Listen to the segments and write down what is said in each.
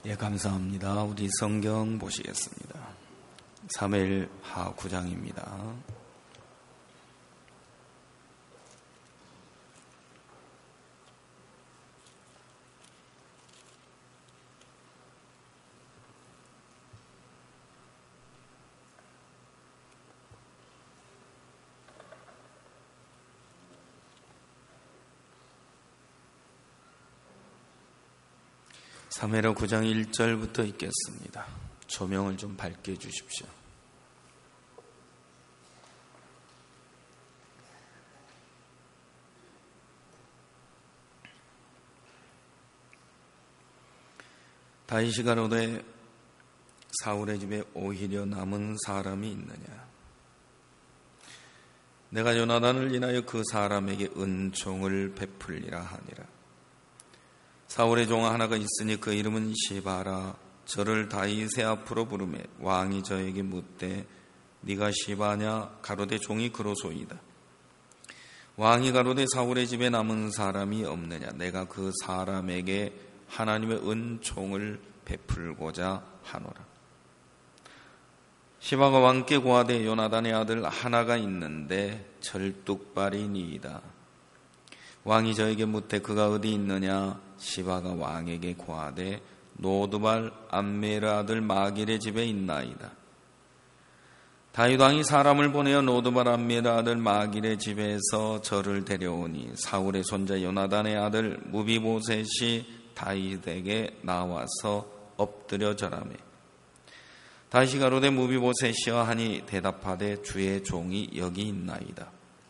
예, 감사합니다. 우리 성경 보시겠습니다. 사무엘하 9장입니다. 사무엘하 9장 1절부터 읽겠습니다. 조명을 좀 밝게 해주십시오. 다윗이 가로되 사울의 집에 오히려 남은 사람이 있느냐? 내가 요나단을 인하여 그 사람에게 은총을 베풀리라 하니라. 사울의 종 하나가 있으니 그 이름은 시바라. 저를 다윗의 앞으로 부르매 왕이 저에게 묻되 네가 시바냐? 가로되 종이 그로소이다. 왕이 가로되 사울의 집에 남은 사람이 없느냐? 내가 그 사람에게 하나님의 은총을 베풀고자 하노라. 시바가 왕께 고하되 요나단의 아들 하나가 있는데 절뚝발이니이다. 왕이 저에게 묻되 그가 어디 있느냐? 시바가 왕에게 고하되 노드발 암멜의 아들 마길의 집에 있나이다. 다윗 왕이 사람을 보내어 노드발 암멜의 아들 마길의 집에서 저를 데려오니 사울의 손자 요나단의 아들 무비보셋이 다윗에게 나와서 엎드려 절하매 다윗이 가로되 무비보셋이여 하니 대답하되 주의 종이 여기 있나이다.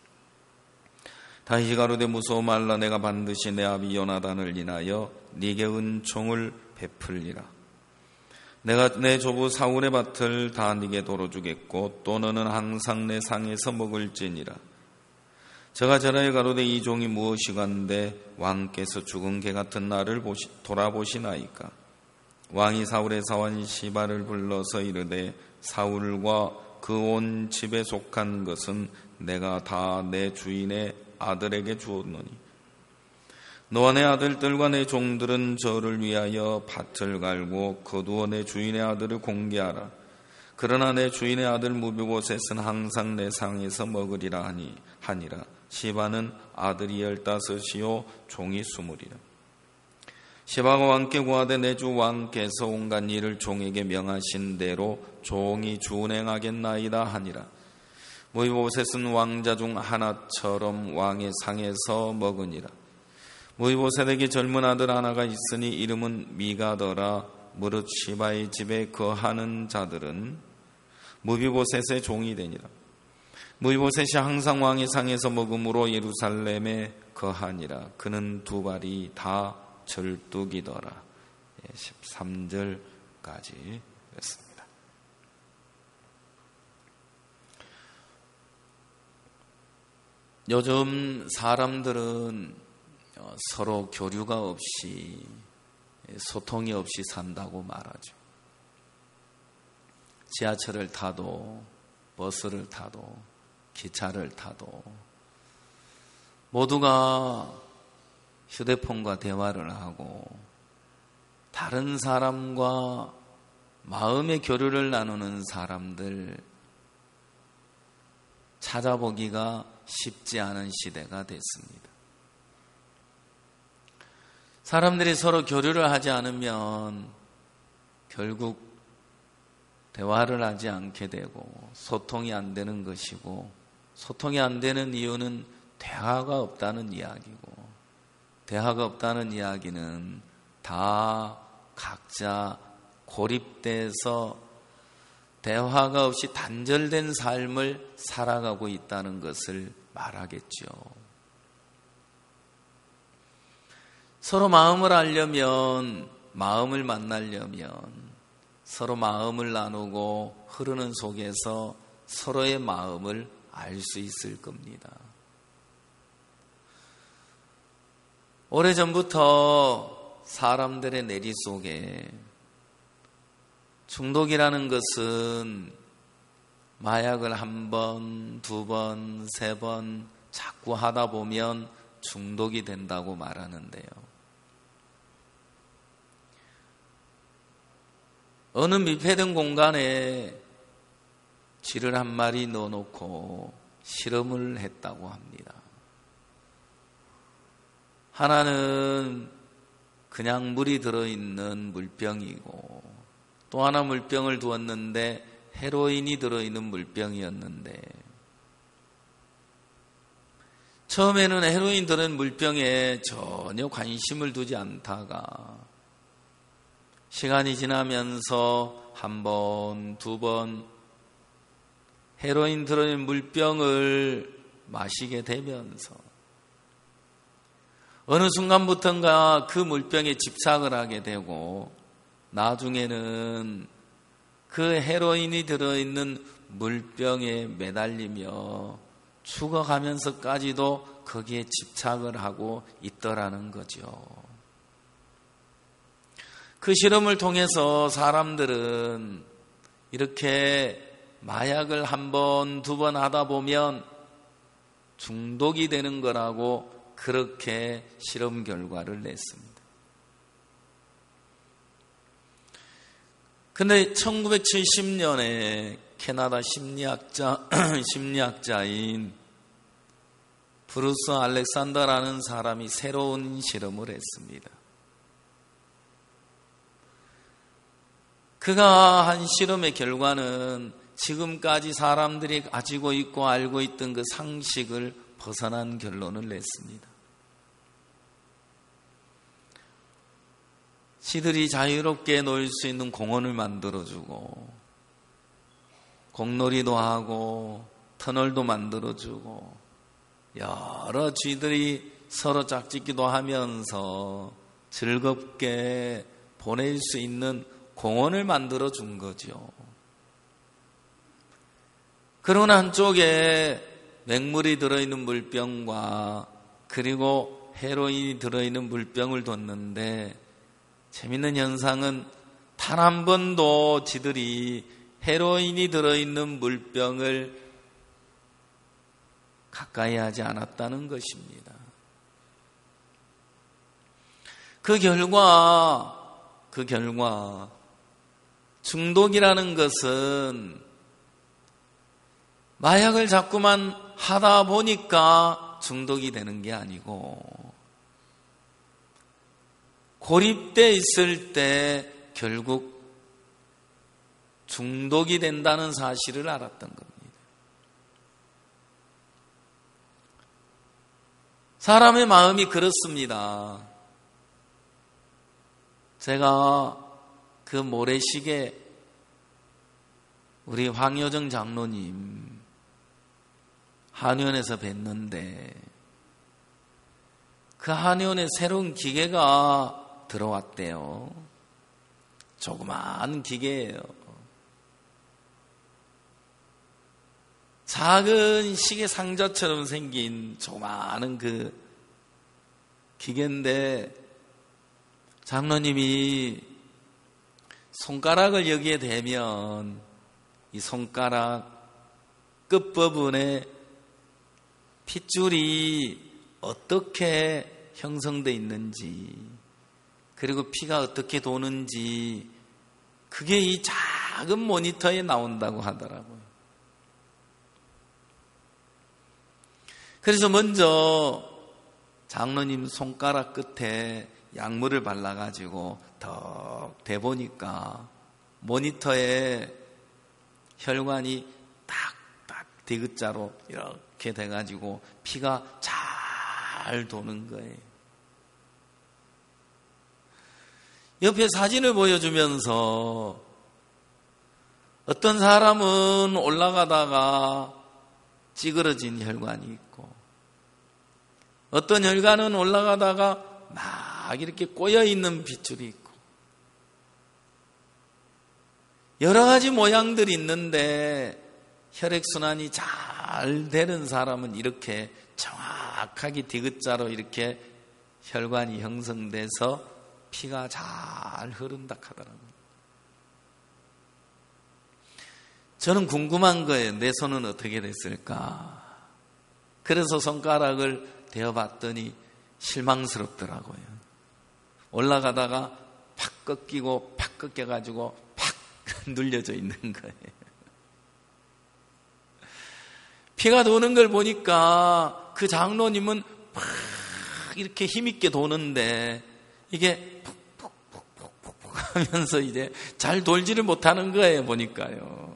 다윗이 가로되 무서워 말라. 내가 반드시 내 아비 요나단을 인하여 네게 은총을 베풀리라. 내가 내 조부 사울의 밭을 다 네게 도로 주겠고 또 너는 항상 내 상에서 먹을지니라. 저가 절하여 가로되 이 종이 무엇이간데 왕께서 죽은 개 같은 나를 돌아보시나이까. 왕이 사울의 사원 시바를 불러서 이르되 사울과 그 온 집에 속한 것은 내가 다 내 주인의 아들에게 주었노니 너와 내 아들들과 내 종들은 저를 위하여 밭을 갈고 거두어 내 주인의 아들을 공개하라. 그러나 내 주인의 아들 무비보셋은 항상 내 상에서 먹으리라 하니라. 시바는 아들이 15이요 종이 20이라. 시바가 왕께 고하되 내 주 왕께서 온갖 일을 종에게 명하신 대로 종이 준행하겠나이다 하니라. 무비보셋은 왕자 중 하나처럼 왕의 상에서 먹으니라. 무비보셋에게 젊은 아들 하나가 있으니 이름은 미가더라. 무릇 시바의 집에 거하는 자들은 무비보셋의 종이 되니라. 무비보셋이 항상 왕의 상에서 먹음으로 예루살렘에 거하니라. 그는 두 발이 다 절뚝이더라. 13절까지 그랬습니다. 요즘 사람들은 서로 교류가 없이 소통이 없이 산다고 말하죠. 지하철을 타도 버스를 타도 기차를 타도 모두가 휴대폰과 대화를 하고 다른 사람과 마음의 교류를 나누는 사람들 찾아보기가 쉽지 않은 시대가 됐습니다. 사람들이 서로 교류를 하지 않으면 결국 대화를 하지 않게 되고 소통이 안 되는 것이고, 소통이 안 되는 이유는 대화가 없다는 이야기고, 대화가 없다는 이야기는 다 각자 고립돼서 대화가 없이 단절된 삶을 살아가고 있다는 것을 말하겠죠. 서로 마음을 알려면, 마음을 만나려면 서로 마음을 나누고 흐르는 속에서 서로의 마음을 알 수 있을 겁니다. 오래전부터 사람들의 내리 속에 중독이라는 것은 마약을 한 번, 두 번, 세 번 자꾸 하다 보면 중독이 된다고 말하는데요. 어느密閉된 공간에 쥐를 한 마리 넣어놓고 실험을 했다고 합니다. 하나는 그냥 물이 들어있는 물병이고 또 하나 물병을 두었는데 헤로인이 들어있는 물병이었는데 처음에는 헤로인 들은 물병에 전혀 관심을 두지 않다가 시간이 지나면서 한 번, 두 번 헤로인 들어있는 물병을 마시게 되면서 어느 순간부터인가 그 물병에 집착을 하게 되고 나중에는 그 헤로인이 들어있는 물병에 매달리며 죽어가면서까지도 거기에 집착을 하고 있더라는 거죠. 그 실험을 통해서 사람들은 이렇게 마약을 한 번, 두 번 하다 보면 중독이 되는 거라고 그렇게 실험 결과를 냈습니다. 근데 1970년에 캐나다 심리학자인 브루스 알렉산더라는 사람이 새로운 실험을 했습니다. 그가 한 실험의 결과는 지금까지 사람들이 가지고 있고 알고 있던 그 상식을 벗어난 결론을 냈습니다. 지들이 자유롭게 놀 수 있는 공원을 만들어주고 공놀이도 하고 터널도 만들어주고 여러 쥐들이 서로 짝짓기도 하면서 즐겁게 보낼 수 있는 공원을 만들어준 거죠. 그러나 한쪽에 맹물이 들어있는 물병과 그리고 헤로인이 들어있는 물병을 뒀는데 재밌는 현상은 단 한 번도 지들이 헤로인이 들어있는 물병을 가까이 하지 않았다는 것입니다. 그 결과 중독이라는 것은 마약을 자꾸만 하다 보니까 중독이 되는 게 아니고 고립되어 있을 때 결국 중독이 된다는 사실을 알았던 겁니다. 사람의 마음이 그렇습니다. 제가 그 모래시계 우리 황효정 장로님 한의원에서 뵀는데 그 한의원에 새로운 기계가 들어왔대요. 조그마한 기계예요. 작은 시계 상자처럼 생긴 조그마한 그 기계인데 장로님이 손가락을 여기에 대면 이 손가락 끝부분에 핏줄이 어떻게 형성되어 있는지 그리고 피가 어떻게 도는지 그게 이 작은 모니터에 나온다고 하더라고요. 그래서 먼저 장로님 손가락 끝에 약물을 발라가지고 덕 대보니까 모니터에 혈관이 딱딱 디귿자로 이렇게 돼가지고 피가 잘 도는 거예요. 옆에 사진을 보여주면서 어떤 사람은 올라가다가 찌그러진 혈관이 있고 어떤 혈관은 올라가다가 막 이렇게 꼬여있는 핏줄이 있고 여러 가지 모양들이 있는데 혈액순환이 잘 되는 사람은 이렇게 정확하게 디귿자로 이렇게 혈관이 형성돼서 피가 잘 흐른다 하더라고요. 저는 궁금한 거예요. 내 손은 어떻게 됐을까? 그래서 손가락을 대어봤더니 실망스럽더라고요. 올라가다가 팍 꺾이고 팍 꺾여가지고 팍 눌려져 있는 거예요. 피가 도는 걸 보니까 그 장로님은 막 이렇게 힘있게 도는데 이게 푹푹푹푹 하면서 이제 잘 돌지를 못하는 거예요, 보니까요.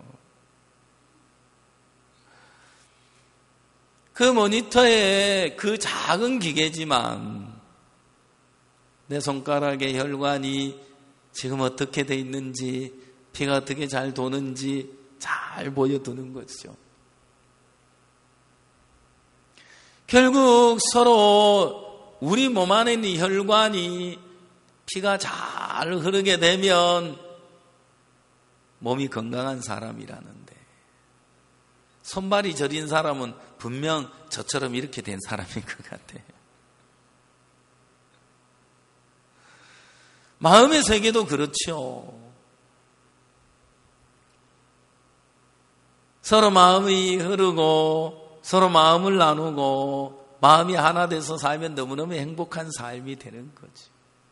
그 모니터에 그 작은 기계지만 내 손가락의 혈관이 지금 어떻게 돼 있는지, 피가 어떻게 잘 도는지 잘 보여두는 거죠. 결국 서로 우리 몸 안에 있는 혈관이 피가 잘 흐르게 되면 몸이 건강한 사람이라는데, 손발이 저린 사람은 분명 저처럼 이렇게 된 사람인 것 같아요. 마음의 세계도 그렇죠. 서로 마음이 흐르고 서로 마음을 나누고 마음이 하나 돼서 살면 너무너무 행복한 삶이 되는 거죠.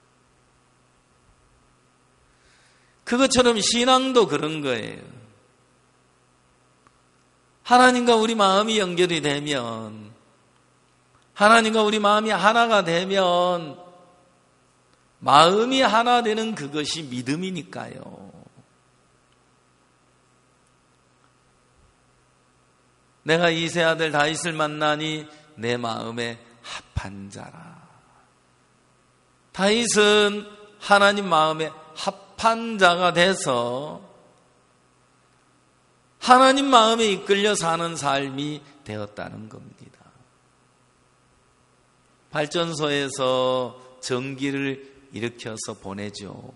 그것처럼 신앙도 그런 거예요. 하나님과 우리 마음이 연결이 되면, 하나님과 우리 마음이 하나가 되면 마음이 하나 되는 그것이 믿음이니까요. 내가 이세 아들 다윗을 만나니 내 마음에 합한 자라. 다윗은 하나님 마음에 합한 자가 돼서 하나님 마음에 이끌려 사는 삶이 되었다는 겁니다. 발전소에서 전기를 일으켜서 보내죠.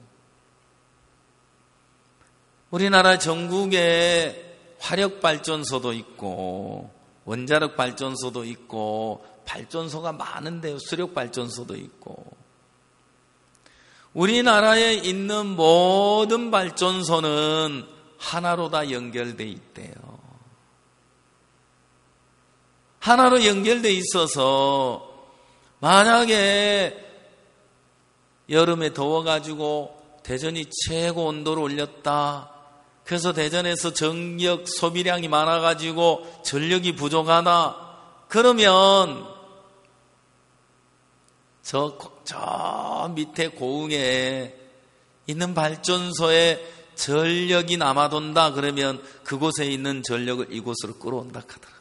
우리나라 전국에 화력발전소도 있고 원자력발전소도 있고 발전소가 많은데요. 수력발전소도 있고, 우리나라에 있는 모든 발전소는 하나로 다 연결돼 있대요. 하나로 연결돼 있어서 만약에 여름에 더워가지고 대전이 최고 온도를 올렸다. 그래서 대전에서 전력 소비량이 많아가지고 전력이 부족하다. 그러면 저 밑에 고흥에 있는 발전소에 전력이 남아돈다. 그러면 그곳에 있는 전력을 이곳으로 끌어온다 하더라고요.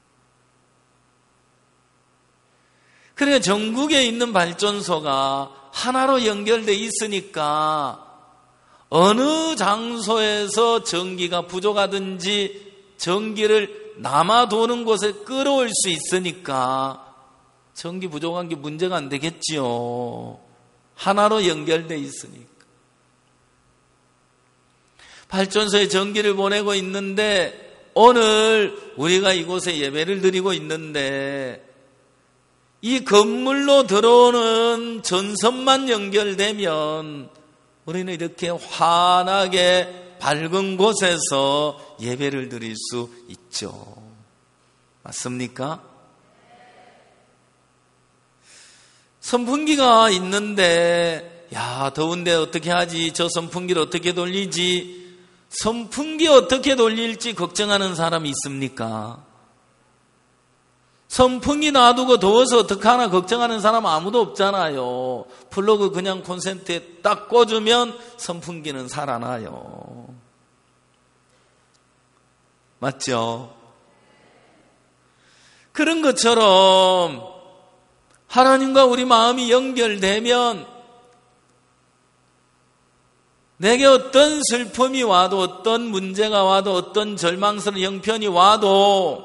그러니까 전국에 있는 발전소가 하나로 연결되어 있으니까 어느 장소에서 전기가 부족하든지 전기를 남아도는 곳에 끌어올 수 있으니까 전기 부족한 게 문제가 안 되겠지요. 하나로 연결되어 있으니까. 발전소에 전기를 보내고 있는데 오늘 우리가 이곳에 예배를 드리고 있는데 이 건물로 들어오는 전선만 연결되면 우리는 이렇게 환하게 밝은 곳에서 예배를 드릴 수 있죠. 맞습니까? 선풍기가 있는데 더운데 어떻게 하지? 저 선풍기를 어떻게 돌리지? 선풍기 어떻게 돌릴지 걱정하는 사람이 있습니까? 선풍기 놔두고 더워서 어떡하나 걱정하는 사람 아무도 없잖아요. 플러그 그냥 콘센트에 딱 꽂으면 선풍기는 살아나요. 맞죠? 그런 것처럼 하나님과 우리 마음이 연결되면 내게 어떤 슬픔이 와도, 어떤 문제가 와도, 어떤 절망스러운 형편이 와도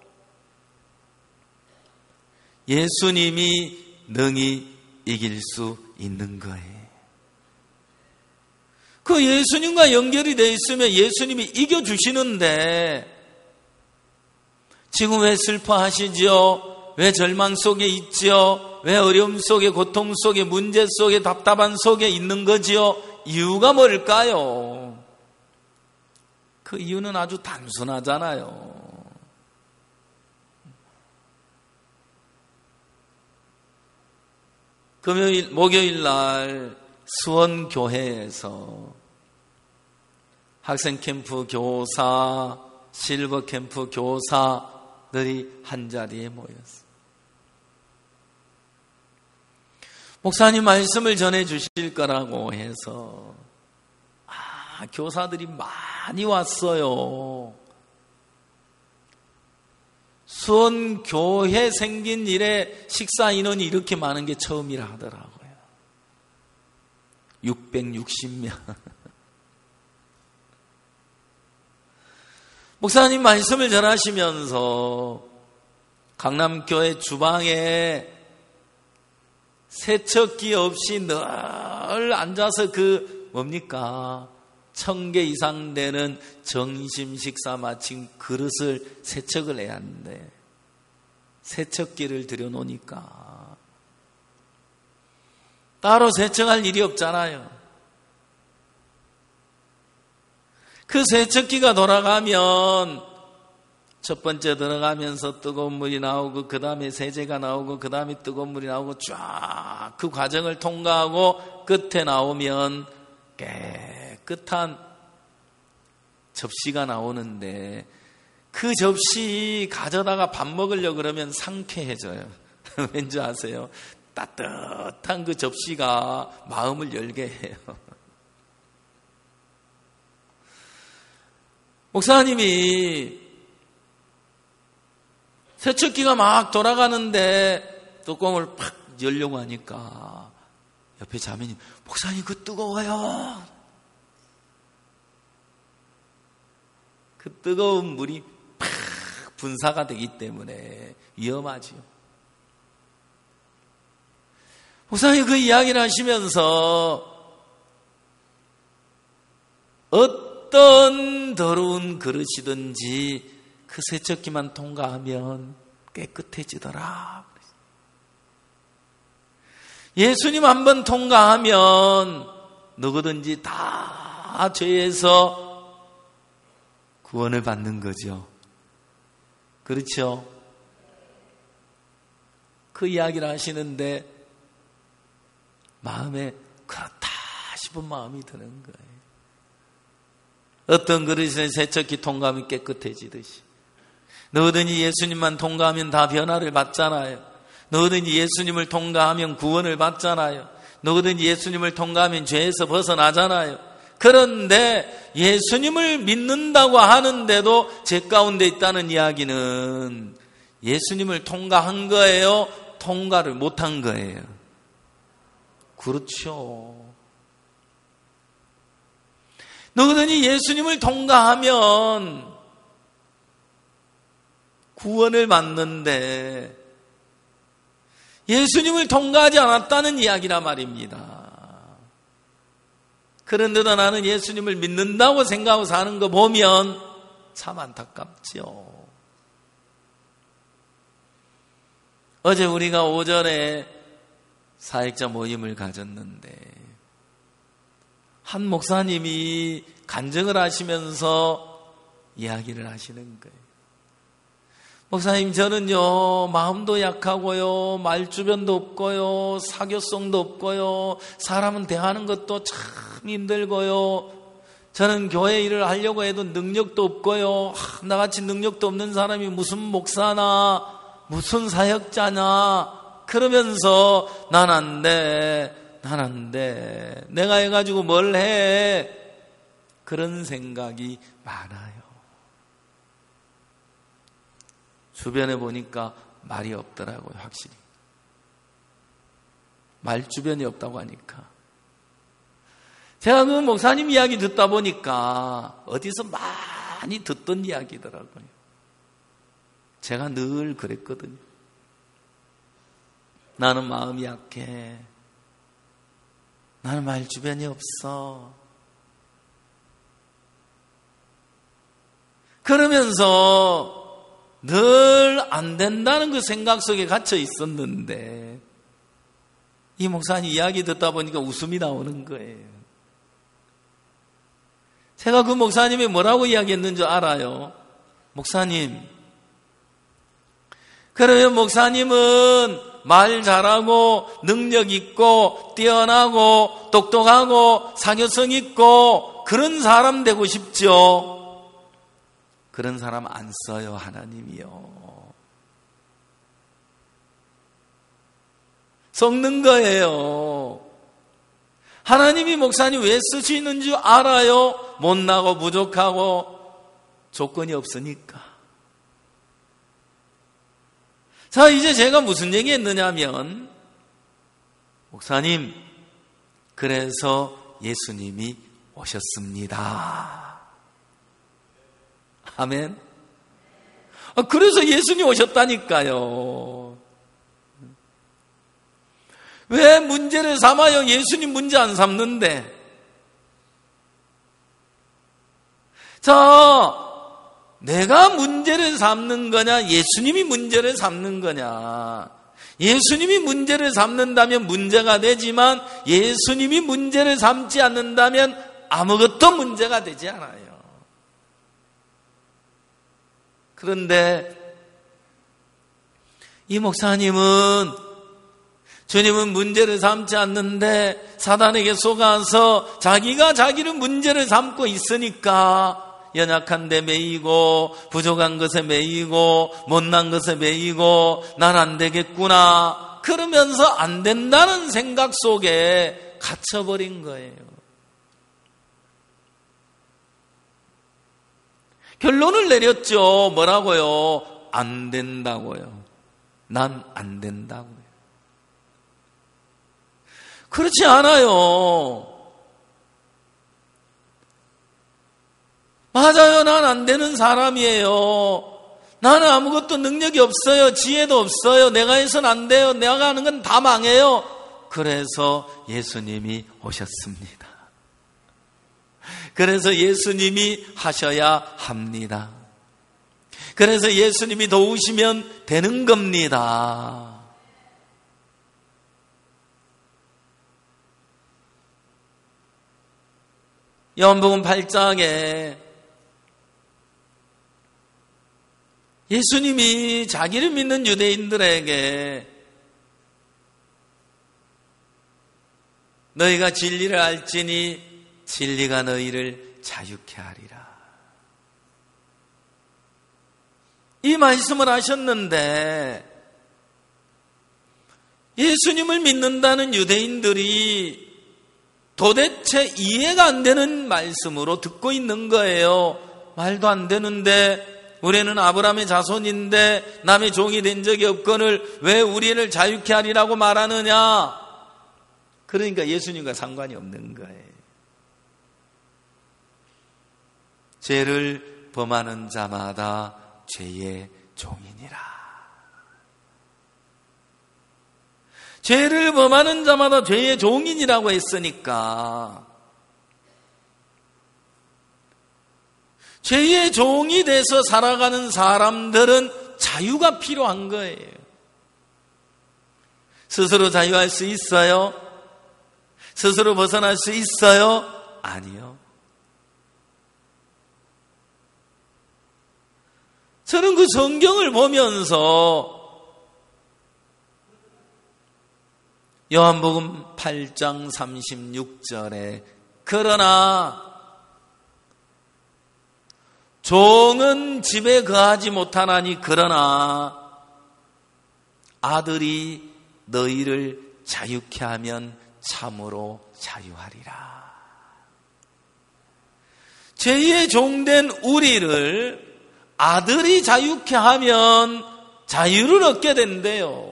예수님이 능히 이길 수 있는 거예요. 그 예수님과 연결이 되어 있으면 예수님이 이겨주시는데 지금 왜 슬퍼하시지요? 왜 절망 속에 있지요? 왜 어려움 속에, 고통 속에, 문제 속에, 답답한 속에 있는 거지요? 이유가 뭘까요? 그 이유는 아주 단순하잖아요. 목요일 날 수원교회에서 학생 캠프 교사, 실버 캠프 교사들이 한자리에 모였어요. 목사님 말씀을 전해 주실 거라고 해서 교사들이 많이 왔어요. 수원 교회 생긴 이래 식사 인원이 이렇게 많은 게 처음이라 하더라고요. 660명. 목사님 말씀을 전하시면서 강남교회 주방에 세척기 없이 늘 앉아서 뭡니까? 1000개 이상 되는 점심 식사 마친 그릇을 세척을 해야 하는데 세척기를 들여놓으니까 따로 세척할 일이 없잖아요. 그 세척기가 돌아가면 첫 번째 들어가면서 뜨거운 물이 나오고 그 다음에 세제가 나오고 그 다음에 뜨거운 물이 나오고 쫙 그 과정을 통과하고 끝에 나오면 깨끗한 접시가 나오는데 그 접시 가져다가 밥 먹으려고 그러면 상쾌해져요. 왠지 아세요? 따뜻한 그 접시가 마음을 열게 해요. 목사님이 세척기가 막 돌아가는데 뚜껑을 팍 열려고 하니까 옆에 자매님, 목사님 그거 뜨거워요. 그 뜨거운 물이 팍 분사가 되기 때문에 위험하지요. 목사님 그 이야기를 하시면서 어떤 더러운 그릇이든지 그 세척기만 통과하면 깨끗해지더라. 예수님 한번 통과하면 누구든지 다 죄에서 구원을 받는 거죠. 그렇죠? 그 이야기를 하시는데 마음에 그렇다 싶은 마음이 드는 거예요. 어떤 그릇에 세척기 통과하면 깨끗해지듯이 너희들이 예수님만 통과하면 다 변화를 받잖아요. 너희들이 예수님을 통과하면 구원을 받잖아요. 너희들이 예수님을 통과하면 죄에서 벗어나잖아요. 그런데 예수님을 믿는다고 하는데도 죄 가운데 있다는 이야기는 예수님을 통과한 거예요? 통과를 못한 거예요? 그렇죠. 너희들이 예수님을 통과하면 구원을 받는데 예수님을 통과하지 않았다는 이야기란 말입니다. 그런데도 나는 예수님을 믿는다고 생각하고 사는 거 보면 참 안타깝죠. 어제 우리가 오전에 사역자 모임을 가졌는데 한 목사님이 간증을 하시면서 이야기를 하시는 거예요. 목사님, 저는요, 마음도 약하고요, 말주변도 없고요, 사교성도 없고요, 사람은 대하는 것도 참 힘들고요, 저는 교회 일을 하려고 해도 능력도 없고요, 나같이 능력도 없는 사람이 무슨 목사나, 무슨 사역자냐, 그러면서 난 안 돼. 내가 해가지고 뭘 해? 그런 생각이 많아요. 주변에 보니까 말이 없더라고요, 확실히. 말 주변이 없다고 하니까. 제가 그 목사님 이야기 듣다 보니까 어디서 많이 듣던 이야기더라고요. 제가 늘 그랬거든요. 나는 마음이 약해. 나는 말 주변이 없어. 그러면서 늘 안 된다는 그 생각 속에 갇혀 있었는데 이 목사님 이야기 듣다 보니까 웃음이 나오는 거예요. 제가 그 목사님이 뭐라고 이야기했는 줄 알아요? 목사님, 그러면 목사님은 말 잘하고 능력 있고 뛰어나고 똑똑하고 사교성 있고 그런 사람 되고 싶죠? 그런 사람 안 써요, 하나님이요. 썩는 거예요. 하나님이 목사님 왜 쓰시는 줄 알아요? 못나고 부족하고 조건이 없으니까. 자, 이제 제가 무슨 얘기 했느냐면, 목사님, 그래서 예수님이 오셨습니다. 아멘. 그래서 예수님 오셨다니까요. 왜 문제를 삼아요? 예수님 문제 안 삼는데. 자, 내가 문제를 삼는 거냐, 예수님이 문제를 삼는 거냐. 예수님이 문제를 삼는다면 문제가 되지만 예수님이 문제를 삼지 않는다면 아무것도 문제가 되지 않아요. 그런데 이 목사님은, 주님은 문제를 삼지 않는데 사단에게 속아서 자기가 자기를 문제를 삼고 있으니까 연약한 데 매이고 부족한 것에 매이고 못난 것에 매이고 난 안 되겠구나 그러면서 안 된다는 생각 속에 갇혀버린 거예요. 결론을 내렸죠. 뭐라고요? 안 된다고요. 난 안 된다고요. 그렇지 않아요. 맞아요. 난 안 되는 사람이에요. 나는 아무것도 능력이 없어요. 지혜도 없어요. 내가 해서는 안 돼요. 내가 하는 건 다 망해요. 그래서 예수님이 오셨습니다. 그래서 예수님이 하셔야 합니다. 그래서 예수님이 도우시면 되는 겁니다. 요한복음 8장에 예수님이 자기를 믿는 유대인들에게 너희가 진리를 알지니 진리가 너희를 자유케 하리라. 이 말씀을 하셨는데 예수님을 믿는다는 유대인들이 도대체 이해가 안 되는 말씀으로 듣고 있는 거예요. 말도 안 되는데 우리는 아브라함의 자손인데 남의 종이 된 적이 없거늘 왜 우리를 자유케 하리라고 말하느냐. 그러니까 예수님과 상관이 없는 거예요. 죄를 범하는 자마다 죄의 종이니라. 죄를 범하는 자마다 죄의 종인이라고 했으니까 죄의 종이 돼서 살아가는 사람들은 자유가 필요한 거예요. 스스로 자유할 수 있어요? 스스로 벗어날 수 있어요? 아니요. 저는 그 성경을 보면서 요한복음 8장 36절에 그러나 종은 집에 거하지 못하나니 그러나 아들이 너희를 자유케 하면 참으로 자유하리라. 죄의 종된 우리를 아들이 자유케 하면 자유를 얻게 된대요.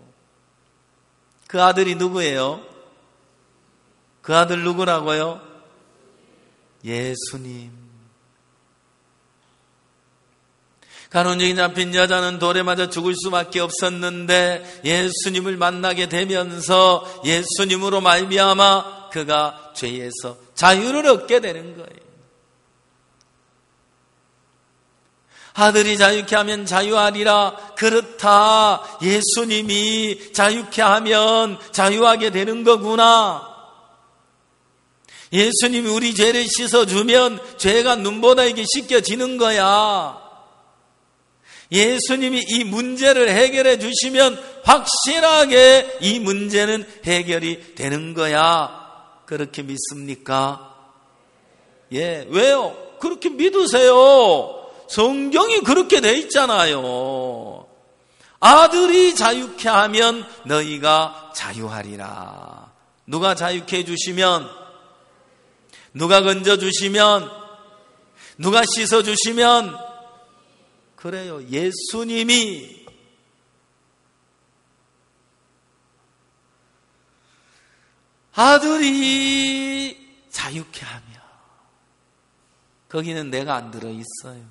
그 아들이 누구예요? 그 아들 누구라고요? 예수님. 간혼증이 잡힌 여자는 돌에 맞아 죽을 수밖에 없었는데 예수님을 만나게 되면서 예수님으로 말미암아 그가 죄에서 자유를 얻게 되는 거예요. 아들이 자유케 하면 자유하리라. 그렇다. 예수님이 자유케 하면 자유하게 되는 거구나. 예수님이 우리 죄를 씻어주면 죄가 눈보다 이게 씻겨지는 거야. 예수님이 이 문제를 해결해 주시면 확실하게 이 문제는 해결이 되는 거야. 그렇게 믿습니까? 예, 왜요? 그렇게 믿으세요. 성경이 그렇게 돼 있잖아요. 아들이 자유케 하면 너희가 자유하리라. 누가 자유케 해주시면, 누가 건져주시면, 누가 씻어주시면, 그래요. 예수님이 아들이 자유케 하며, 거기는 내가 안 들어있어요.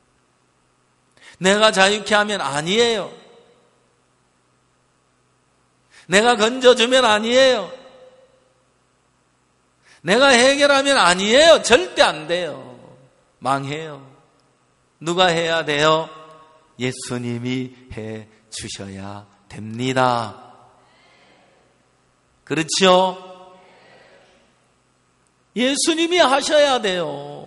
내가 자유케 하면 아니에요. 내가 건져주면 아니에요. 내가 해결하면 아니에요. 절대 안 돼요. 망해요. 누가 해야 돼요? 예수님이 해 주셔야 됩니다. 그렇죠? 예수님이 하셔야 돼요.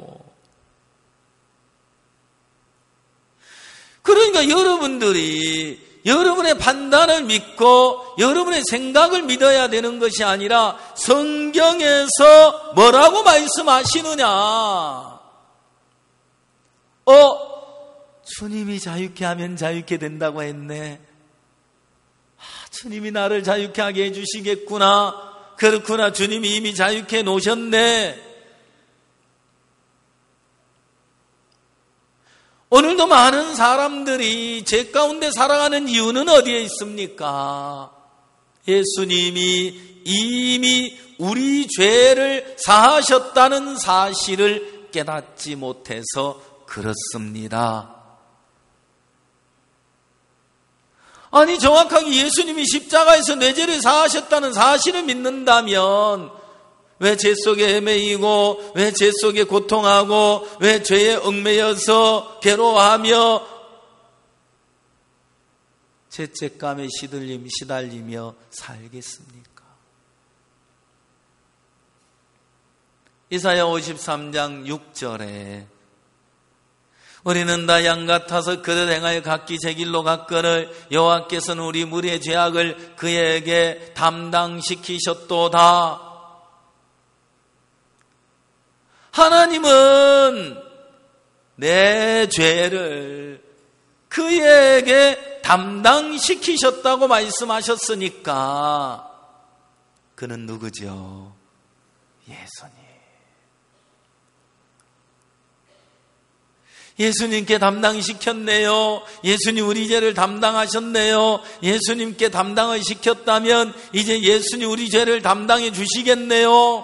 그러니까 여러분들이 여러분의 판단을 믿고 여러분의 생각을 믿어야 되는 것이 아니라 성경에서 뭐라고 말씀하시느냐. 주님이 자유케 하면 자유케 된다고 했네. 주님이 나를 자유케 하게 해주시겠구나. 그렇구나. 주님이 이미 자유케 해 놓으셨네. 오늘도 많은 사람들이 죄 가운데 살아가는 이유는 어디에 있습니까? 예수님이 이미 우리 죄를 사하셨다는 사실을 깨닫지 못해서 그렇습니다. 아니, 정확하게 예수님이 십자가에서 내 죄를 사하셨다는 사실을 믿는다면 왜 죄 속에 헤매이고, 왜 죄 속에 고통하고, 왜 죄에 얽매여서 괴로워하며 죄책감에 시달리며 살겠습니까? 이사야 53장 6절에 우리는 다 양 같아서 그릇 행하여 각기 제 길로 갔거늘 여호와께서는 우리 무리의 죄악을 그에게 담당시키셨도다. 하나님은 내 죄를 그에게 담당시키셨다고 말씀하셨으니까 그는 누구죠? 예수님. 예수님께 담당시켰네요. 예수님 우리 죄를 담당하셨네요. 예수님께 담당을 시켰다면 이제 예수님 우리 죄를 담당해 주시겠네요.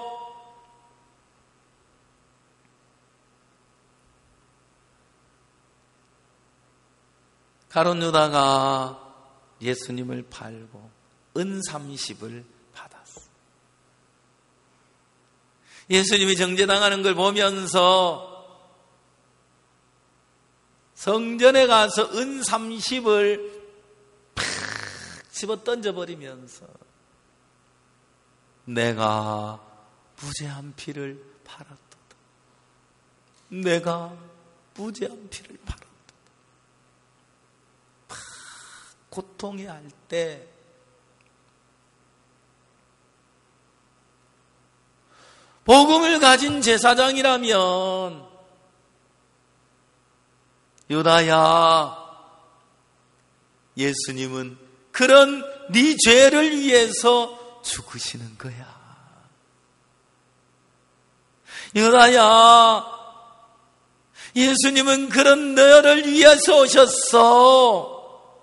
가룟 유다가 예수님을 팔고 은 30을 받았어. 예수님이 정죄당하는 걸 보면서 성전에 가서 은 30을 팍 집어 던져버리면서 내가 무죄한 피를 팔았도다. 내가 무죄한 피를 팔았도다. 팍 고통해할 때 복음을 가진 제사장이라면 유다야, 예수님은 그런 네 죄를 위해서 죽으시는 거야. 유다야, 예수님은 그런 너를 위해서 오셨어.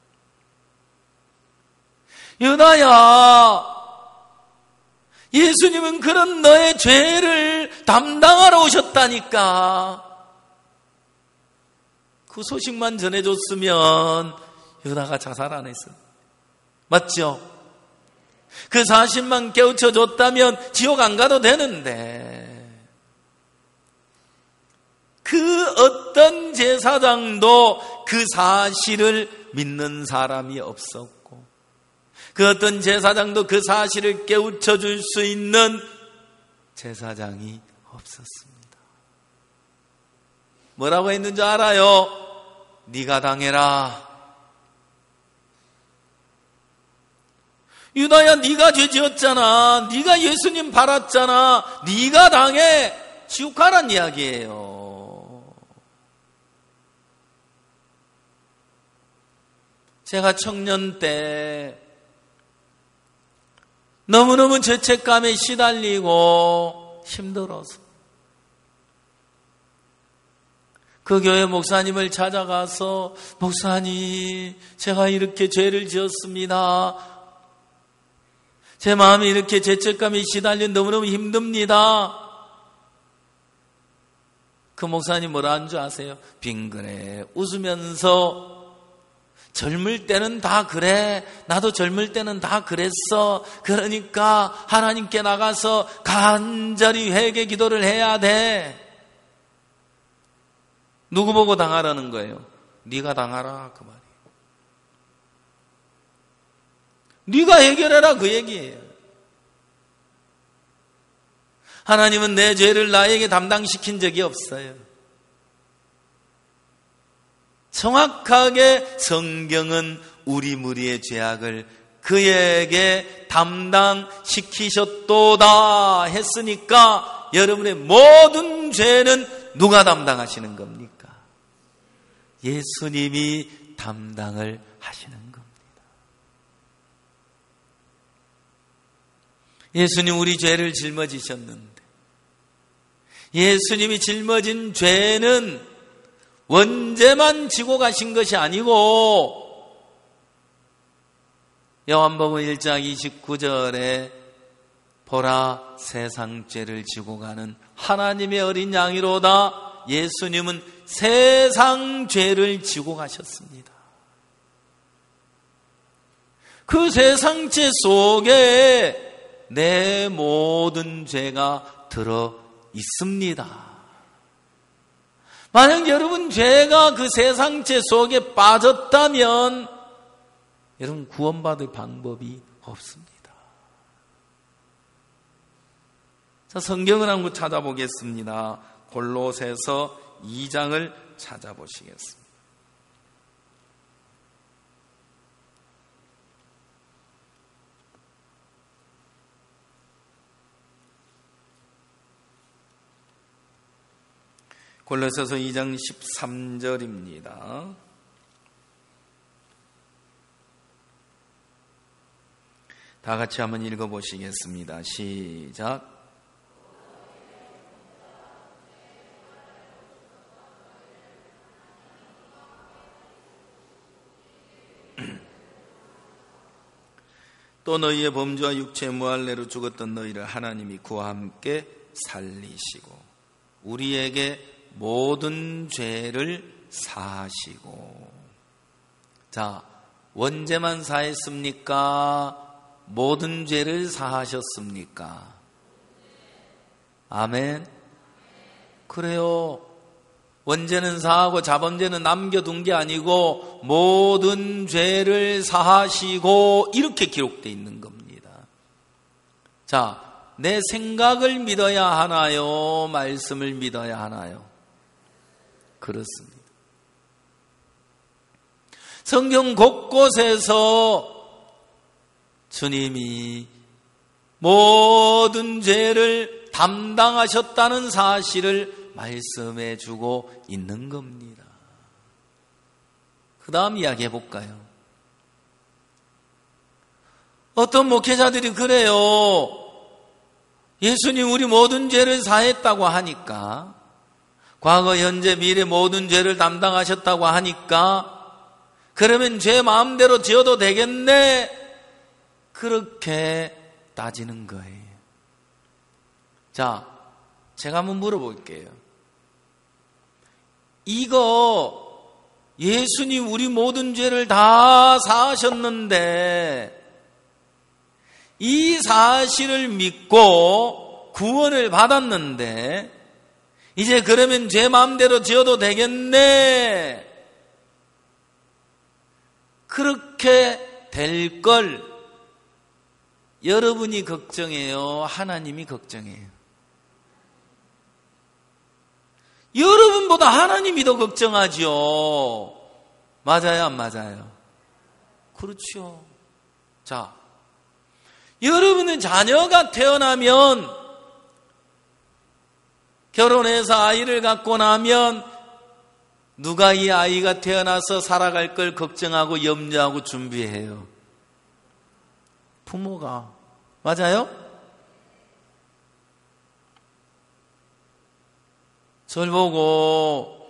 유다야, 예수님은 그런 너의 죄를 담당하러 오셨다니까. 그 소식만 전해줬으면 유다가 자살 안 했어. 맞죠? 그 사실만 깨우쳐줬다면 지옥 안 가도 되는데 그 어떤 제사장도 그 사실을 믿는 사람이 없었고 그 어떤 제사장도 그 사실을 깨우쳐줄 수 있는 제사장이 없었습니다. 뭐라고 했는 줄 알아요? 네가 당해라. 유다야, 네가 죄 지었잖아. 네가 예수님 팔았잖아. 네가 당해. 지옥 가란 이야기예요. 제가 청년 때 너무너무 죄책감에 시달리고 힘들어서 그 교회 목사님을 찾아가서 목사님, 제가 이렇게 죄를 지었습니다. 제 마음이 이렇게 죄책감에 시달려 너무너무 힘듭니다. 그 목사님 뭐라 한 줄 아세요? 빙그레 웃으면서 젊을 때는 다 그래. 나도 젊을 때는 다 그랬어. 그러니까 하나님께 나가서 간절히 회개 기도를 해야 돼. 누구 보고 당하라는 거예요? 네가 당하라 그 말이에요. 네가 해결해라 그 얘기예요. 하나님은 내 죄를 나에게 담당시킨 적이 없어요. 정확하게 성경은 우리 무리의 죄악을 그에게 담당시키셨도다 했으니까 여러분의 모든 죄는 누가 담당하시는 겁니까? 예수님이 담당을 하시는 겁니다. 예수님 우리 죄를 짊어지셨는데 예수님이 짊어진 죄는 원죄만 지고 가신 것이 아니고 요한복음 1장 29절에 보라 세상 죄를 지고 가는 하나님의 어린 양이로다. 예수님은 세상 죄를 지고 가셨습니다. 그 세상 죄 속에 내 모든 죄가 들어 있습니다. 만약 여러분 죄가 그 세상 죄 속에 빠졌다면 여러분 구원받을 방법이 없습니다. 자, 성경을 한번 찾아보겠습니다. 골로새서 2장을 찾아보시겠습니다. 골로새서 2장 13절입니다. 다 같이 한번 읽어보시겠습니다. 시작. 또 너희의 범죄와 육체의 무할례로 죽었던 너희를 하나님이 그와 함께 살리시고 우리에게 모든 죄를 사하시고. 자, 원죄만 사했습니까? 모든 죄를 사하셨습니까? 아멘. 그래요. 원죄는 사하고 자범죄는 남겨둔 게 아니고 모든 죄를 사하시고 이렇게 기록되어 있는 겁니다. 자, 내 생각을 믿어야 하나요? 말씀을 믿어야 하나요? 그렇습니다. 성경 곳곳에서 주님이 모든 죄를 담당하셨다는 사실을 말씀해 주고 있는 겁니다. 그 다음 이야기해 볼까요? 어떤 목회자들이 그래요. 예수님 우리 모든 죄를 사했다고 하니까, 과거, 현재, 미래 모든 죄를 담당하셨다고 하니까 그러면 죄 마음대로 지어도 되겠네, 그렇게 따지는 거예요. 자, 제가 한번 물어볼게요. 이거 예수님 우리 모든 죄를 다 사하셨는데 이 사실을 믿고 구원을 받았는데 이제 그러면 제 마음대로 지어도 되겠네, 그렇게 될 걸 여러분이 걱정해요? 하나님이 걱정해요? 여러분보다 하나님이 더 걱정하죠. 맞아요, 안 맞아요? 그렇죠. 자, 여러분은 자녀가 태어나면 결혼해서 아이를 갖고 나면 누가 이 아이가 태어나서 살아갈 걸 걱정하고 염려하고 준비해요? 부모가. 맞아요? 저를 보고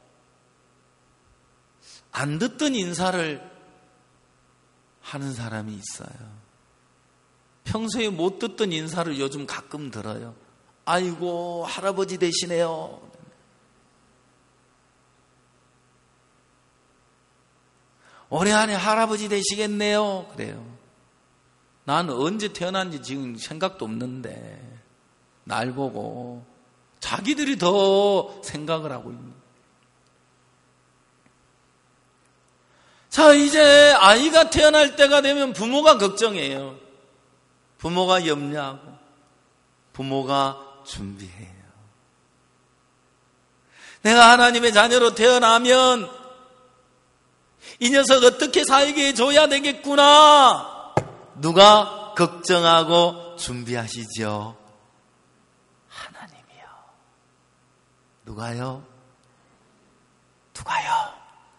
안 듣던 인사를 하는 사람이 있어요. 평소에 못 듣던 인사를 요즘 가끔 들어요. 아이고, 할아버지 되시네요. 올해 안에 할아버지 되시겠네요. 그래요. 난 언제 태어난지 지금 생각도 없는데 날 보고 자기들이 더 생각을 하고 있는. 자, 이제 아이가 태어날 때가 되면 부모가 걱정해요. 부모가 염려하고 부모가 준비해요. 내가 하나님의 자녀로 태어나면 이 녀석 어떻게 살게 해줘야 되겠구나. 누가 걱정하고 준비하시죠? 하나님이요. 누가요? 누가요?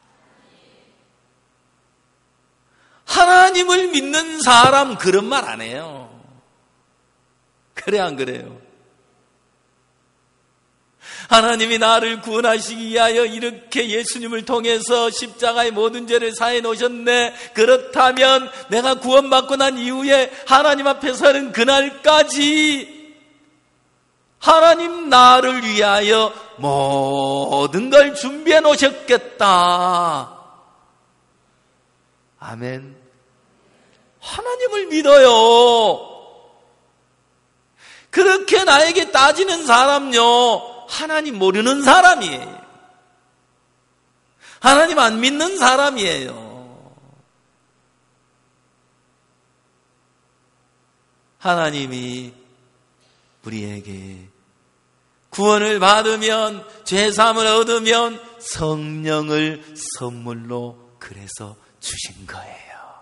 하나님을 믿는 사람 그런 말 안 해요. 그래 안 그래요? 하나님이 나를 구원하시기 위하여 이렇게 예수님을 통해서 십자가의 모든 죄를 사해 놓으셨네. 그렇다면 내가 구원받고 난 이후에 하나님 앞에 서는 그날까지 하나님 나를 위하여 모든 걸 준비해 놓으셨겠다. 아멘. 하나님을 믿어요. 그렇게 나에게 따지는 사람요, 하나님 모르는 사람이에요. 하나님 안 믿는 사람이에요. 하나님이 우리에게 구원을 받으면, 죄사함을 얻으면 성령을 선물로 그래서 주신 거예요.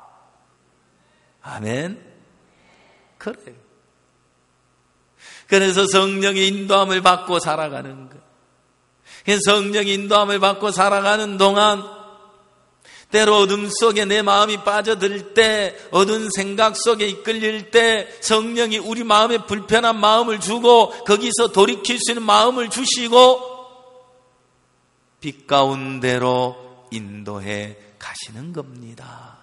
아멘. 그래요. 그래서 성령의 인도함을 받고 살아가는 거예요. 성령의 인도함을 받고 살아가는 동안 때로 어둠 속에 내 마음이 빠져들 때, 어두운 생각 속에 이끌릴 때 성령이 우리 마음에 불편한 마음을 주고 거기서 돌이킬 수 있는 마음을 주시고 빛 가운데로 인도해 가시는 겁니다.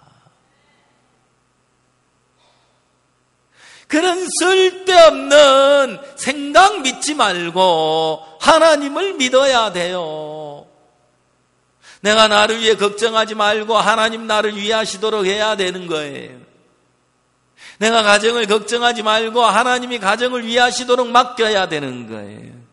그런 쓸데없는 생각 믿지 말고 하나님을 믿어야 돼요. 내가 나를 위해 걱정하지 말고 하나님 나를 위하시도록 해야 되는 거예요. 내가 가정을 걱정하지 말고 하나님이 가정을 위하시도록 맡겨야 되는 거예요.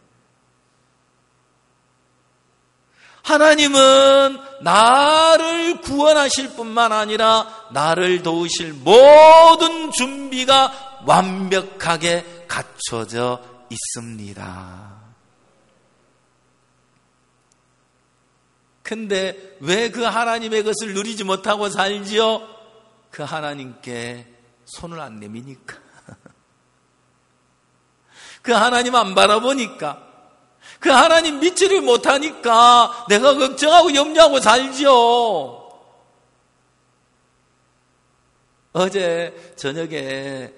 하나님은 나를 구원하실 뿐만 아니라 나를 도우실 모든 준비가 완벽하게 갖춰져 있습니다. 근데 왜 그 하나님의 것을 누리지 못하고 살지요? 그 하나님께 손을 안 내미니까. 그 하나님 안 바라보니까. 그 하나님 믿지를 못하니까 내가 걱정하고 염려하고 살지요. 어제 저녁에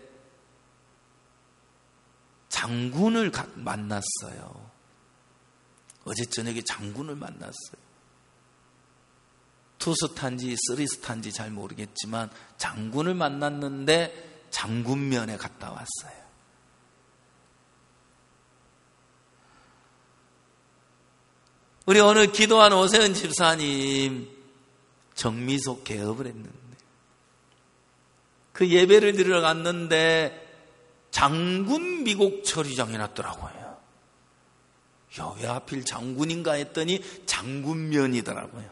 장군을 만났어요. 어제 저녁에 장군을 만났어요. 투스탄지 쓰리스탄지 잘 모르겠지만 장군을 만났는데 장군면에 갔다 왔어요. 우리 오늘 기도한 오세훈 집사님 정미소 개업을 했는데 그 예배를 드리러 갔는데 장군 미국 처리장이 났더라고요. 야, 왜 하필 장군인가 했더니 장군면이더라고요.